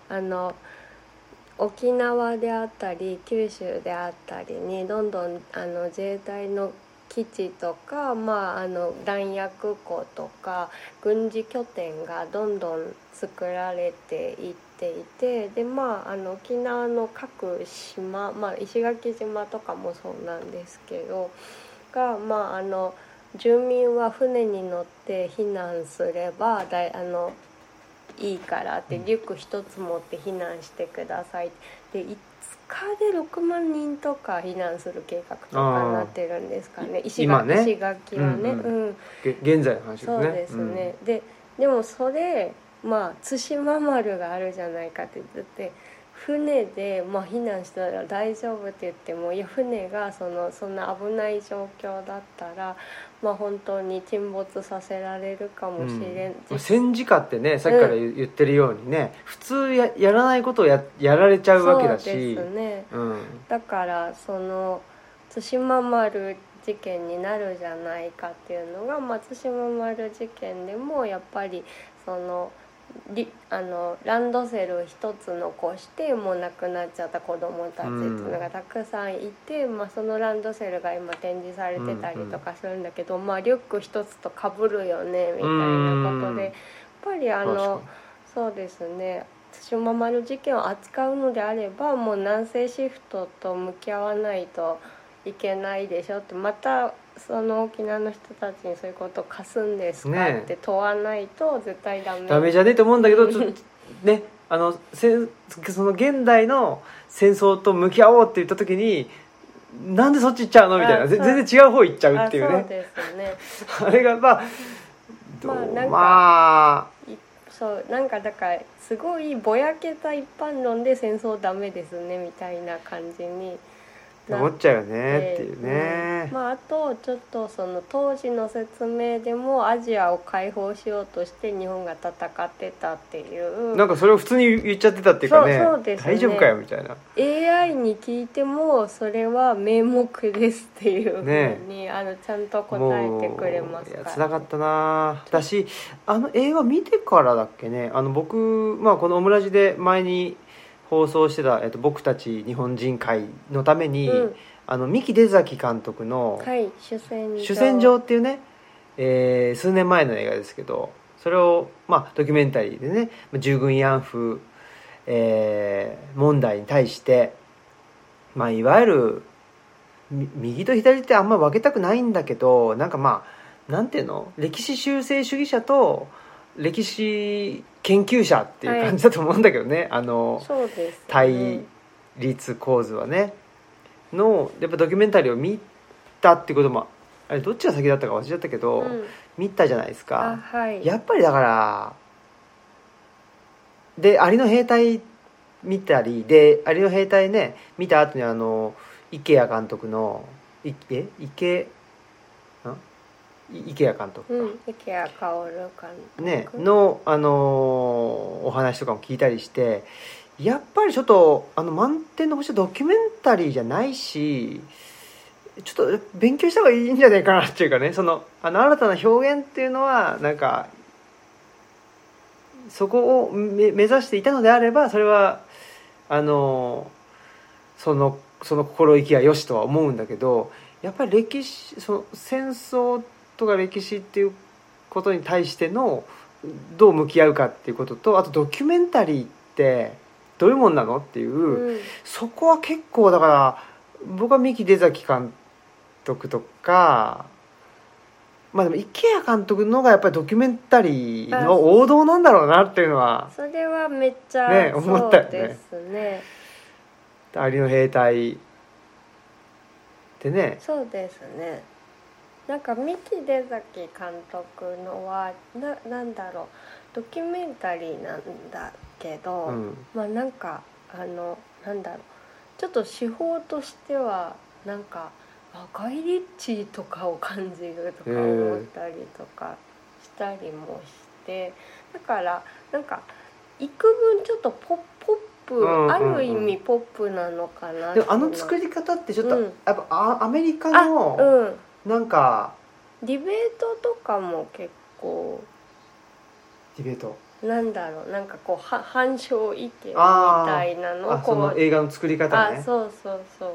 沖縄であったり九州であったりにどんどん自衛隊の基地とか、弾薬庫とか軍事拠点がどんどん作られていっていてで沖縄の各島、石垣島とかもそうなんですけどが住民は船に乗って避難すればいいからってリュック一つ持って避難してくださいで5日で6万人とか避難する計画とかになってるんですかね。石垣はね、 現在の話ですね。 そうですね、でもそれ対馬丸があるじゃないかって言って船で避難したら大丈夫って言っても船がそんな危ない状況だったら本当に沈没させられるかもしれん、 戦時下ってねさっきから言ってるようにね、普通やらないことをやられちゃうわけだし、 そうですね、だから対馬丸事件になるじゃないかっていうのが対馬丸事件でもやっぱりランドセル一つ残してもう亡くなっちゃった子どもたちっていうのがたくさんいて、そのランドセルが今展示されてたりとかするんだけど、リュック一つと被るよねみたいなことでやっぱりそうですね対馬丸事件を扱うのであればもう南西シフトと向き合わないといけないでしょってまたその沖縄の人たちにそういうことを貸すんですかって問わないと絶対ダメじゃねえと思うんだけどねその現代の戦争と向き合おうって言った時になんでそっち行っちゃうのみたいな全然違う方行っちゃうっていうね。 そうですねあれがそうなんかだからすごいぼやけた一般論で戦争ダメですねみたいな感じに思っちゃうよねっていうね、 あとちょっとその当時の説明でもアジアを解放しようとして日本が戦ってたっていうなんかそれを普通に言っちゃってたっていうかね、 そうですね、 大丈夫かよみたいな AI に聞いてもそれは名目ですっていうふうに、ちゃんと答えてくれますから、 つらかったな。私映画見てからだっけね僕、このオムラジで前に放送してた、僕たち日本人会のために、三木出崎監督の主戦場っていうね、数年前の映画ですけどそれを、ドキュメンタリーでね従軍慰安婦、問題に対して、いわゆる右と左ってあんま分けたくないんだけどなんていうの歴史修正主義者と歴史研究者っていう感じだと思うんだけどね、 そうですね、 対立構図はねのやっぱドキュメンタリーを見たってこともあれどっちが先だったか忘れちゃったけど、見たじゃないですか、やっぱりだからでアリの兵隊見たりでアリの兵隊ね見た後に池谷監督の池谷監督か、 池谷薫監督、 ね、の、お話とかも聞いたりしてやっぱりちょっと満点の星はドキュメンタリーじゃないしちょっと勉強した方がいいんじゃないかなっていうかね新たな表現っていうのはなんかそこを目指していたのであればそれはその心意気はよしとは思うんだけどやっぱり歴史戦争とか歴史っていうことに対してのどう向き合うかっていうこととあとドキュメンタリーってどういうもんなのっていう、そこは結構だから僕は三木出崎監督とか、まあでも池谷監督のがやっぱりドキュメンタリーの王道なんだろうなっていうのはそれはめっちゃ、 ね、思ったよね。 そうですね。 アリの兵隊ってね。 そうですね。なんか三木出崎監督のはなんだろう、ドキュメンタリーなんだけど、まあなんかなんだろう、ちょっと手法としてはなんかガイ・リッチーとかを感じるとか思ったりとかしたりもして、だからなんか幾分ちょっとポップ、ある意味ポップなのかな。 でも作り方ってちょっと、やっぱアメリカのなんかディベートとかも結構ディベートなんだろう、なんかこう反証意見みたいなのをその映画の作り方ね。 そうそうそう、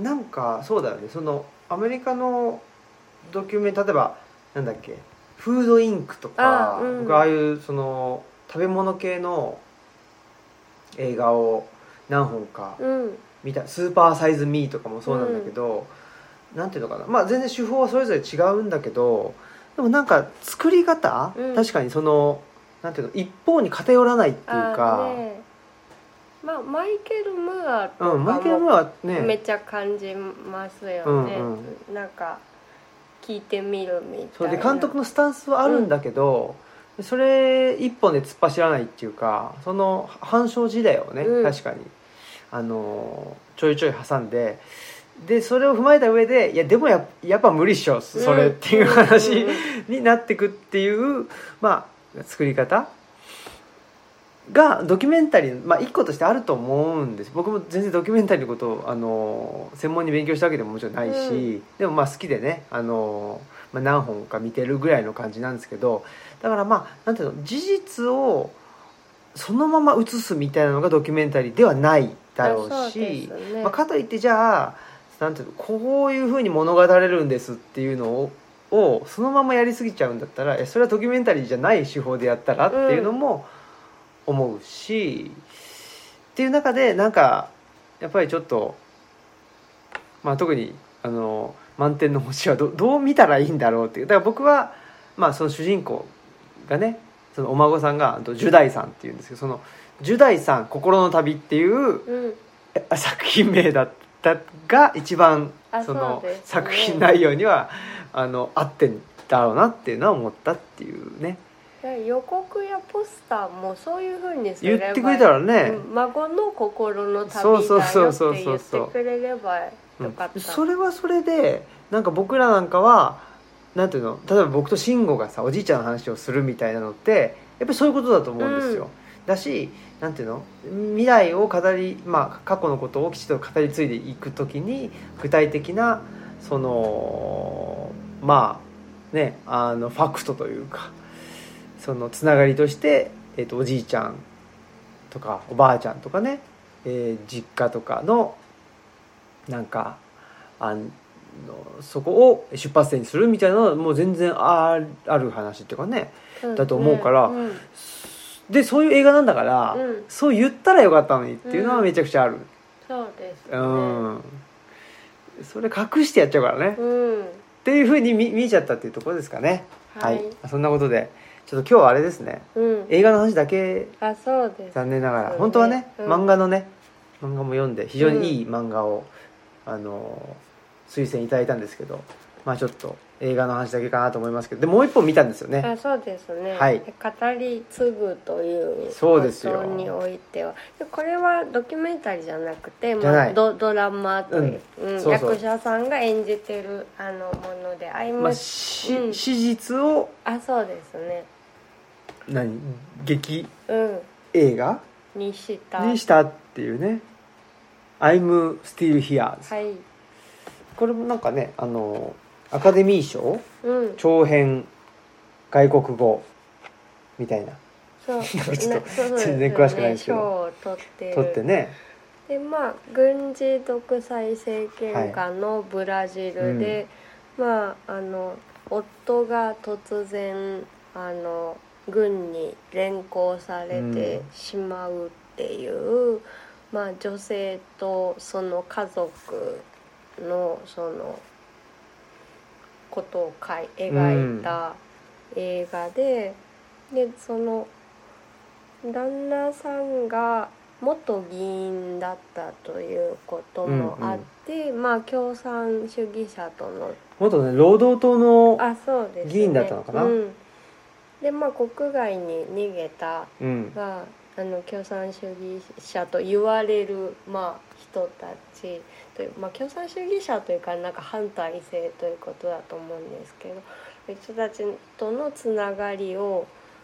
なんかそうだよね、そのアメリカのドキュメント、例えばなんだっけ、フードインクとか、僕ああいうその食べ物系の映画を何本か見た、スーパーサイズミーとかもそうなんだけど、なんていうのかな、まあ全然手法はそれぞれ違うんだけど、でもなんか作り方、確かにそのなんていうの、一方に偏らないっていうか、 まあマイケル・ムーアとかもめっちゃ感じますよね。なんか聞いてみるみたいな。 そうで監督のスタンスはあるんだけど、それ一本で突っ走らないっていうか、その反証事例をね、確かにちょいちょい挟んで、でそれを踏まえた上で、いやでもやっぱ無理っしょそれっていう話になってくっていう、まあ作り方がドキュメンタリー、まあ一個としてあると思うんです。僕も全然ドキュメンタリーのことを専門に勉強したわけでももちろんないし、でもまあ好きでね、まあ、何本か見てるぐらいの感じなんですけど、だからまあなんていうの、事実をそのまま映すみたいなのがドキュメンタリーではないだろうし、まあ、かといってじゃあなんていうの、こういうふうに物語れるんですっていうのをそのままやりすぎちゃうんだったら、それはドキュメンタリーじゃない手法でやったらっていうのも思うし、っていう中でなんかやっぱりちょっと、まあ、特に満天の星はどう見たらいいんだろうっていう。だから僕は、まあ、その主人公がね、そのお孫さんがジュダイさんっていうんですけど、そのジュダイさん心の旅っていう、作品名だったが一番その作品内容には合ってんだろうなっていうのは思ったっていうね。 予告やポスターもそういう風にすれば言ってくれたらね、 孫の心の旅だよって言ってくれればよかった。 それはそれでなんか僕らなんかはなんていうの、例えば僕と慎吾がさおじいちゃんの話をするみたいなのってやっぱりそういうことだと思うんですよ、だしなんていうの、未来を語り、まあ、過去のことをきちんと語り継いでいくときに具体的なそのまあねファクトというかそのつながりとして、おじいちゃんとかおばあちゃんとかね、実家とかのなんかそこを出発点にするみたいなのはもう全然ある話っていうかね、だと思うから、でそういう映画なんだから、そう言ったらよかったのにっていうのはめちゃくちゃある、 そうですね、 それ隠してやっちゃうからね、っていうふうに見えちゃったっていうところですかね。はい、そんなことでちょっと今日はあれですね、映画の話だけ、 そうです、 残念ながら本当はね、漫画も読んで非常にいい漫画を、推薦いただいたんですけど、まあちょっと映画の話だけかなと思いますけど、でもう一本見たんですよね。 そうですね、 はい、 語り継ぐということにおいては、これはドキュメンタリーじゃなくて、まあ、ドラマという、役者さんが演じてるもので、 史実をそうですね、 劇、映画にしたっていうね、I'm Still Here、 はい、 これもなんかね、アカデミー賞、長編外国語みたいな、ちょっと全然詳しくないんですけど、賞を取ってね、 でまあ軍事独裁政権下のブラジルで、まあ夫が突然軍に連行されてしまうっていう、 まあ、女性とその家族のそのことを描いた映画で、その旦那さんが元議員だったということもあって、まあ共産主義者との元ね労働党の議員だったのかな。 でまあ国外に逃げたが、共産主義者と言われる、まあ、人たちという、まあ、共産主義者というかなんか反体制ということだと思うんですけど、人たちとのつながりを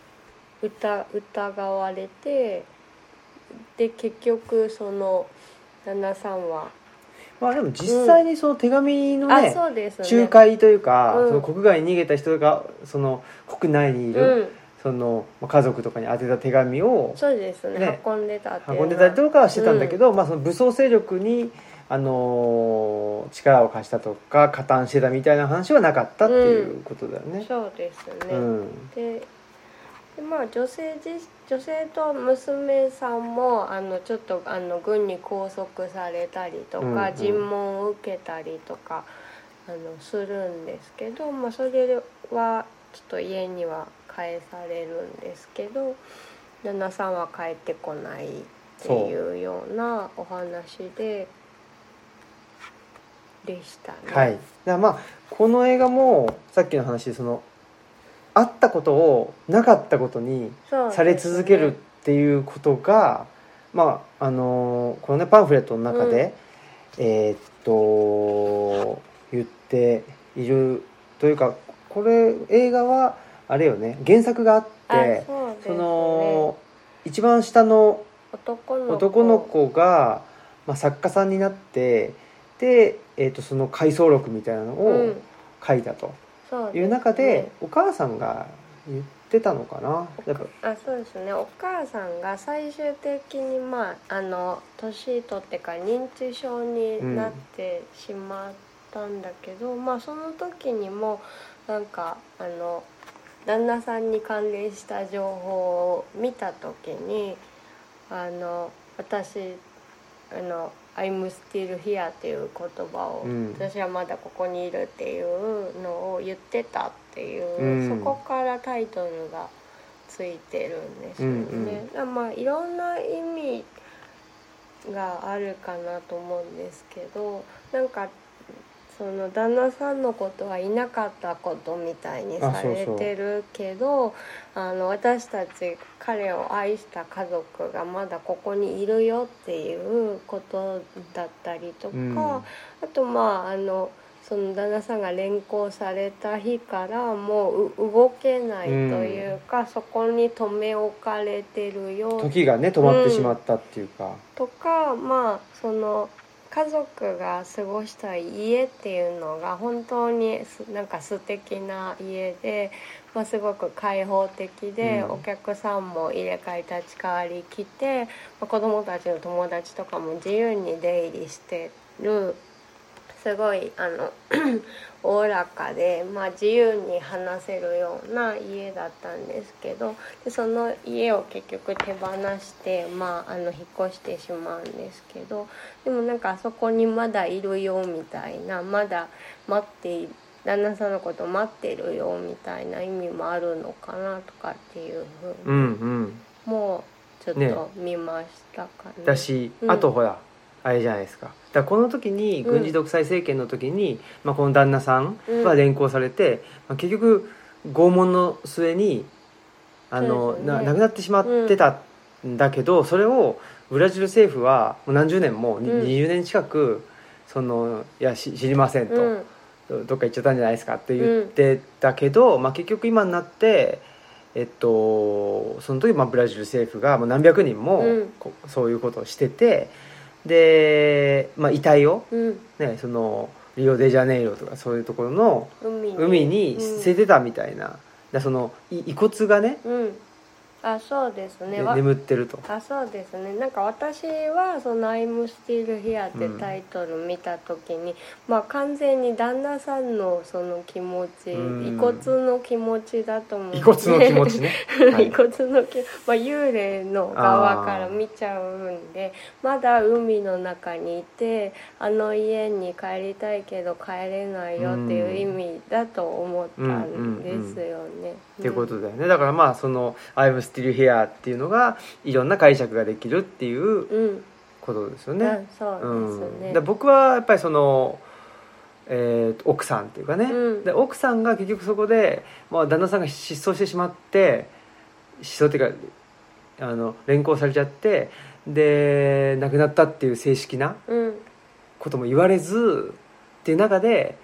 疑われて、で結局その旦那さんはまあでも実際にその手紙のね、 そうですね、 仲介というか、その国外に逃げた人がその国内にいる、その家族とかに宛てた手紙を、 そうですね、運んでたりとかはしてたんだけど、まあその武装勢力に力を貸したとか加担してたみたいな話はなかったっていうことだよね。 そうですね。でまあ女性と娘さんもちょっと軍に拘束されたりとか、尋問を受けたりとかするんですけど、まあ、それはちょっと家には返されるんですけど、旦那さんは帰ってこないっていうようなお話でしたね。 はい。だからまあこの映画もさっきの話でそのあったことをなかったことにされ続けるっていうことが、まあこのねパンフレットの中で、言っているというか、これ映画はあれよね、原作があって、その一番下の男の子が、まあ、作家さんになってで、その回想録みたいなのを書いたと。いう中でお母さんが言ってたのかな。 そうですね、お母さんが最終的にまあ年取ってから認知症になってしまったんだけど、まあその時にもなんか旦那さんに関連した情報を見た時に私I'm still here っていう言葉を、私はまだここにいるっていうのを言ってたっていう、そこからタイトルがついてるんですよね。まあいろんな意味があるかなと思うんですけど、なんかその旦那さんのことはいなかったことみたいにされてるけど、私たち彼を愛した家族がまだここにいるよっていうことだったりとか、あとまあその旦那さんが連行された日からもう動けないというか、そこに留め置かれてるよ、 時がね止まってしまったっていうか、 とか、まあその家族が過ごした家っていうのが本当になんか素敵な家で、まあ、すごく開放的で、お客さんも入れ替え立ち替わり来て、まあ、子供たちの友達とかも自由に出入りしてる、すごいおおらかで、まあ、自由に話せるような家だったんですけど、でその家を結局手放して、まあ、引っ越してしまうんですけど、でもなんかあそこにまだいるよみたいな、まだ待っている、旦那さんのこと待ってるよみたいな意味もあるのかなとかっていうふうに、もうちょっと見ましたかね。 だし、あとほらあれじゃないですか。だからこの時に軍事独裁政権の時に、まあ、この旦那さんは連行されて、まあ、結局拷問の末に亡くなってしまってたんだけど、それをブラジル政府はもう何十年も、20年近くいや知りませんと、どっか行っちゃったんじゃないですかって言ってたけど、まあ、結局今になってその時、まあ、ブラジル政府がもう何百人もそういうことをしてて、で、まあ、遺体を、ね、そのリオデジャネイロとかそういうところの海に捨ててたみたいな、その遺骨がね、 あ、そうですね。 眠ってると。 あ、そうですね。なんか私はその「I'm Still Here」ってタイトル見た時に、まあ完全に旦那さんのその気持ち、遺骨の気持ちだと思う、 遺骨の気持ちね、 はい、遺骨のまあ、幽霊の側から見ちゃうんで、まだ海の中にいてあの家に帰りたいけど帰れないよっていう意味だと思ったんですよね。 っていうことだよね。だからまあその「I'm Still Here」っていうのがいろんな解釈ができるっていうことですよね。 そうですね。 で僕はやっぱりその、奥さんっていうかね、で奥さんが結局そこで、まあ、旦那さんが失踪してしまって、失踪っていうか連行されちゃってで亡くなったっていう正式なことも言われずっていう中で、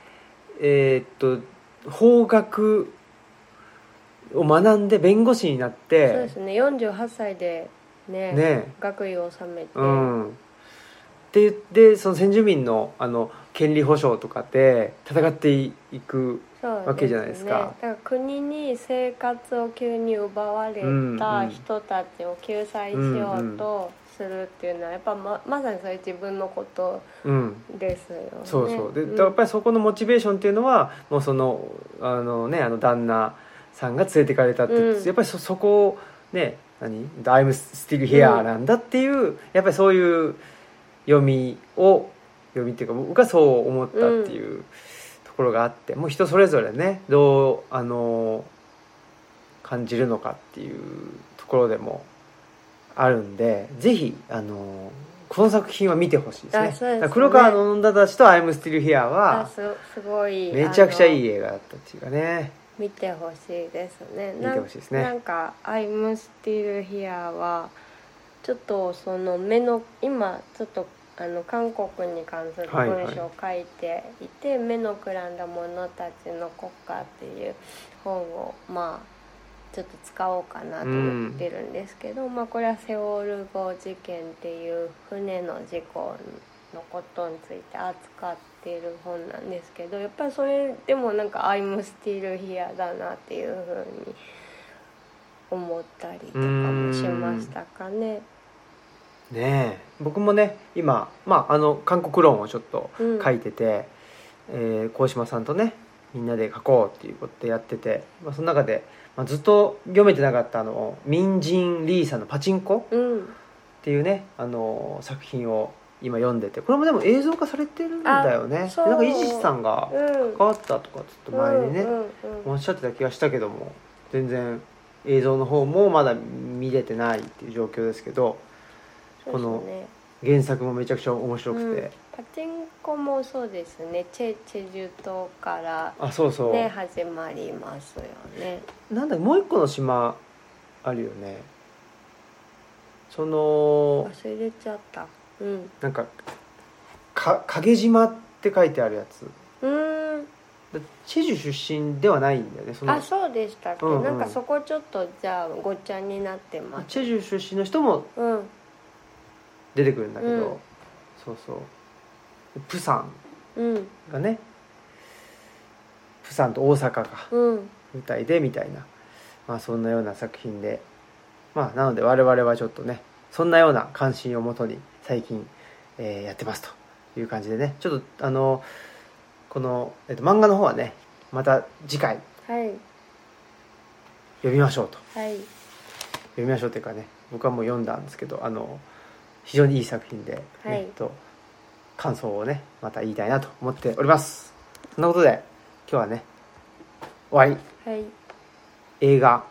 法学を学んで弁護士になって、 そうですね、48歳でね学位を収めて、 って言ってその先住民の権利保障とかで戦っていくわけじゃないですか。 だから国に生活を急に奪われた人たちを救済しようとするっていうのはやっぱ まさにそれ自分のことですよね。 そうそうで、やっぱりそこのモチベーションっていうのはもうその旦那さんが連れてかれたって、やっぱりそこをねI'm still here なんだっていう、やっぱりそういう読みっていうか僕がそう思ったっていうところがあって、もう人それぞれねどう感じるのかっていうところでもあるんで、ぜひこの作品は見てほしいですね。黒川の女たちと I'm Still Here はすごいめちゃくちゃいい映画だったっていうかね、 見てほしいですね。 見てほしいですね。 なんか I'm Still Here はちょっとその今ちょっと韓国に関する文章を書いていて、目のくらんだ者たちの国家っていう本をまあちょっと使おうかなと思ってるんですけど、まあこれはセウォル号事件っていう船の事故のことについて扱っている本なんですけど、やっぱりそれでもなんか I'm Still Here だなっていうふうに思ったりとかもしましたかね。 ねえ、僕もね今、韓国論をちょっと書いてて、鴻島さんとねみんなで書こうっていうことでやってて、その中で、ずっと読めてなかったミンジン・リーさんのパチンコっていうね、作品を今読んでて、これもでも映像化されてるんだよね。なんかイジさんが関わったとかちょっと前にねおっしゃってた気がしたけども、全然映像の方もまだ見れてないっていう状況ですけど、この原作もめちゃくちゃ面白くて、 パチンコもそうですね、チェジュ島からそうね始まりますよね。 なんだもう一個の島あるよね、その忘れちゃった。 なんか影島って書いてあるやつ。チェジュ出身ではないんだよね。 そうでしたっけ、なんかそこちょっとじゃあごっちゃになってます。 チェジュ出身の人も出てくるんだけど、そうプサンがね、プサンと大阪が舞台でみたいな、そんなような作品で、なので我々はちょっとねそんなような関心をもとに最近、やってますという感じでね、ちょっとこの、漫画の方はねまた次回、読みましょうと、読みましょうっていうかね、僕はもう読んだんですけど非常にいい作品で、感想をねまた言いたいなと思っております。そんなことで今日はね終わり、映画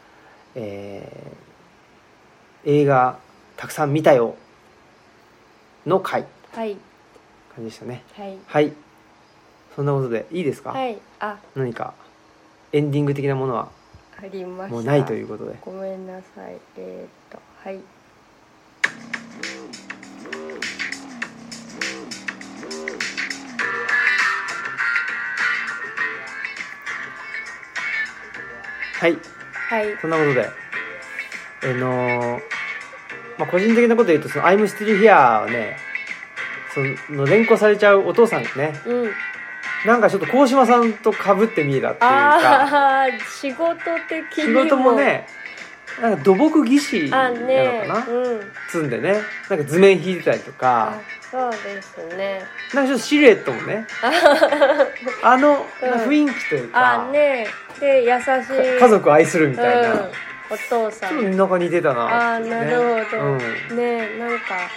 たくさん見たよの回、感じでしたね。そんなことでいいですか。何かエンディング的なものはありました。 もうないということでごめんなさい。 そんなことで個人的なこと言うと、その I'm Still Here はね、その連行されちゃうお父さんがね、なんかちょっと鴻島さんと被って見えたっていうか、 仕事的にも仕事もねなんか土木技師なのかな、積んでねなんか図面引いてたりとか。 そうですね。 なんかちょっとシルエットもね雰囲気というか、 ねで優しい家族を愛するみたいな、 お父さんちょっとなんか似てたなって、 なるほど、ねなん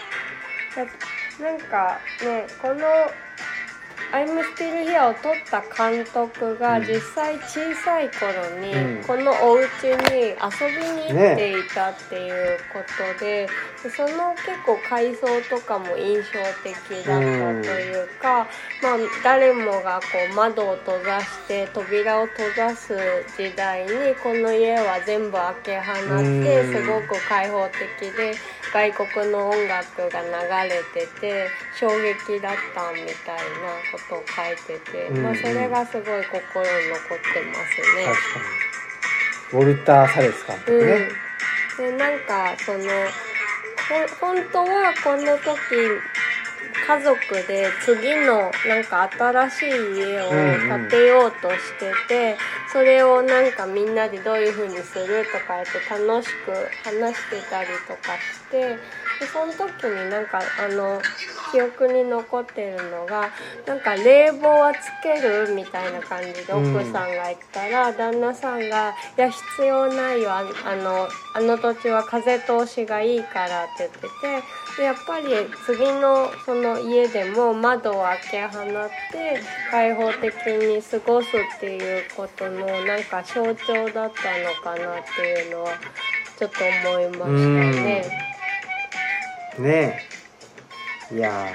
かねこのI'm Still Here を撮った監督が実際小さい頃にこのお家に遊びに行っていたっていうことで、その結構改装とかも印象的だったというか、誰もがこう窓を閉ざして扉を閉ざす時代にこの家は全部開け放ってすごく開放的で外国の音楽が流れてて衝撃だったみたいなことを書いてて、それがすごい心に残ってますね。 確かにウォルター・サレス監督ね、 でなんか本当はこの時家族で次のなんか新しい家を建てようとしてて、それをなんかみんなでどういう風にするとかやって楽しく話してたりとかして、でその時になんか記憶に残ってるのがなんか冷房はつけるみたいな感じで奥さんが言ったら、旦那さんがいや必要ないよ、あの土地は風通しがいいからって言ってて、でやっぱり次のその家でも窓を開け放って開放的に過ごすっていうことのなんか象徴だったのかなっていうのはちょっと思いましたね。 ねえ、いや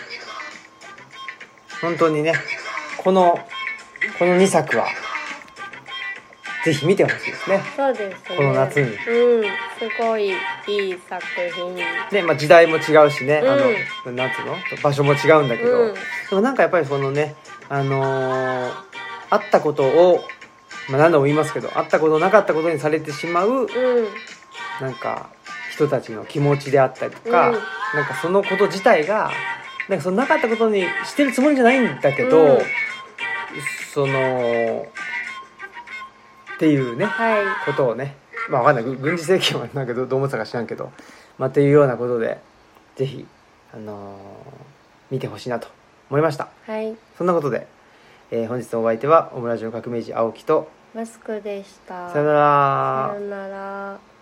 本当にねこの2作はぜひ見てほしいですね。 そうですね。 この夏に。 すごいいい作品。 ね、時代も違うしね、なんつうの場所も違うんだけど、でもなんかやっぱりそのね、あったことを、何度も言いますけど、あったことなかったことにされてしまう、なんか人たちの気持ちであったりとか、なんかそのこと自体がなんかそのなかったことにしてるつもりじゃないんだけど、っていうね、ことをね、わかんない、軍事政権はなんかどう思ってたか知らんけど、っていうようなことでぜひ見てほしいなと思いました。そんなことで、本日のお相手はオムラジオ革命児青木とマスクでした。 さよなら。 さよなら。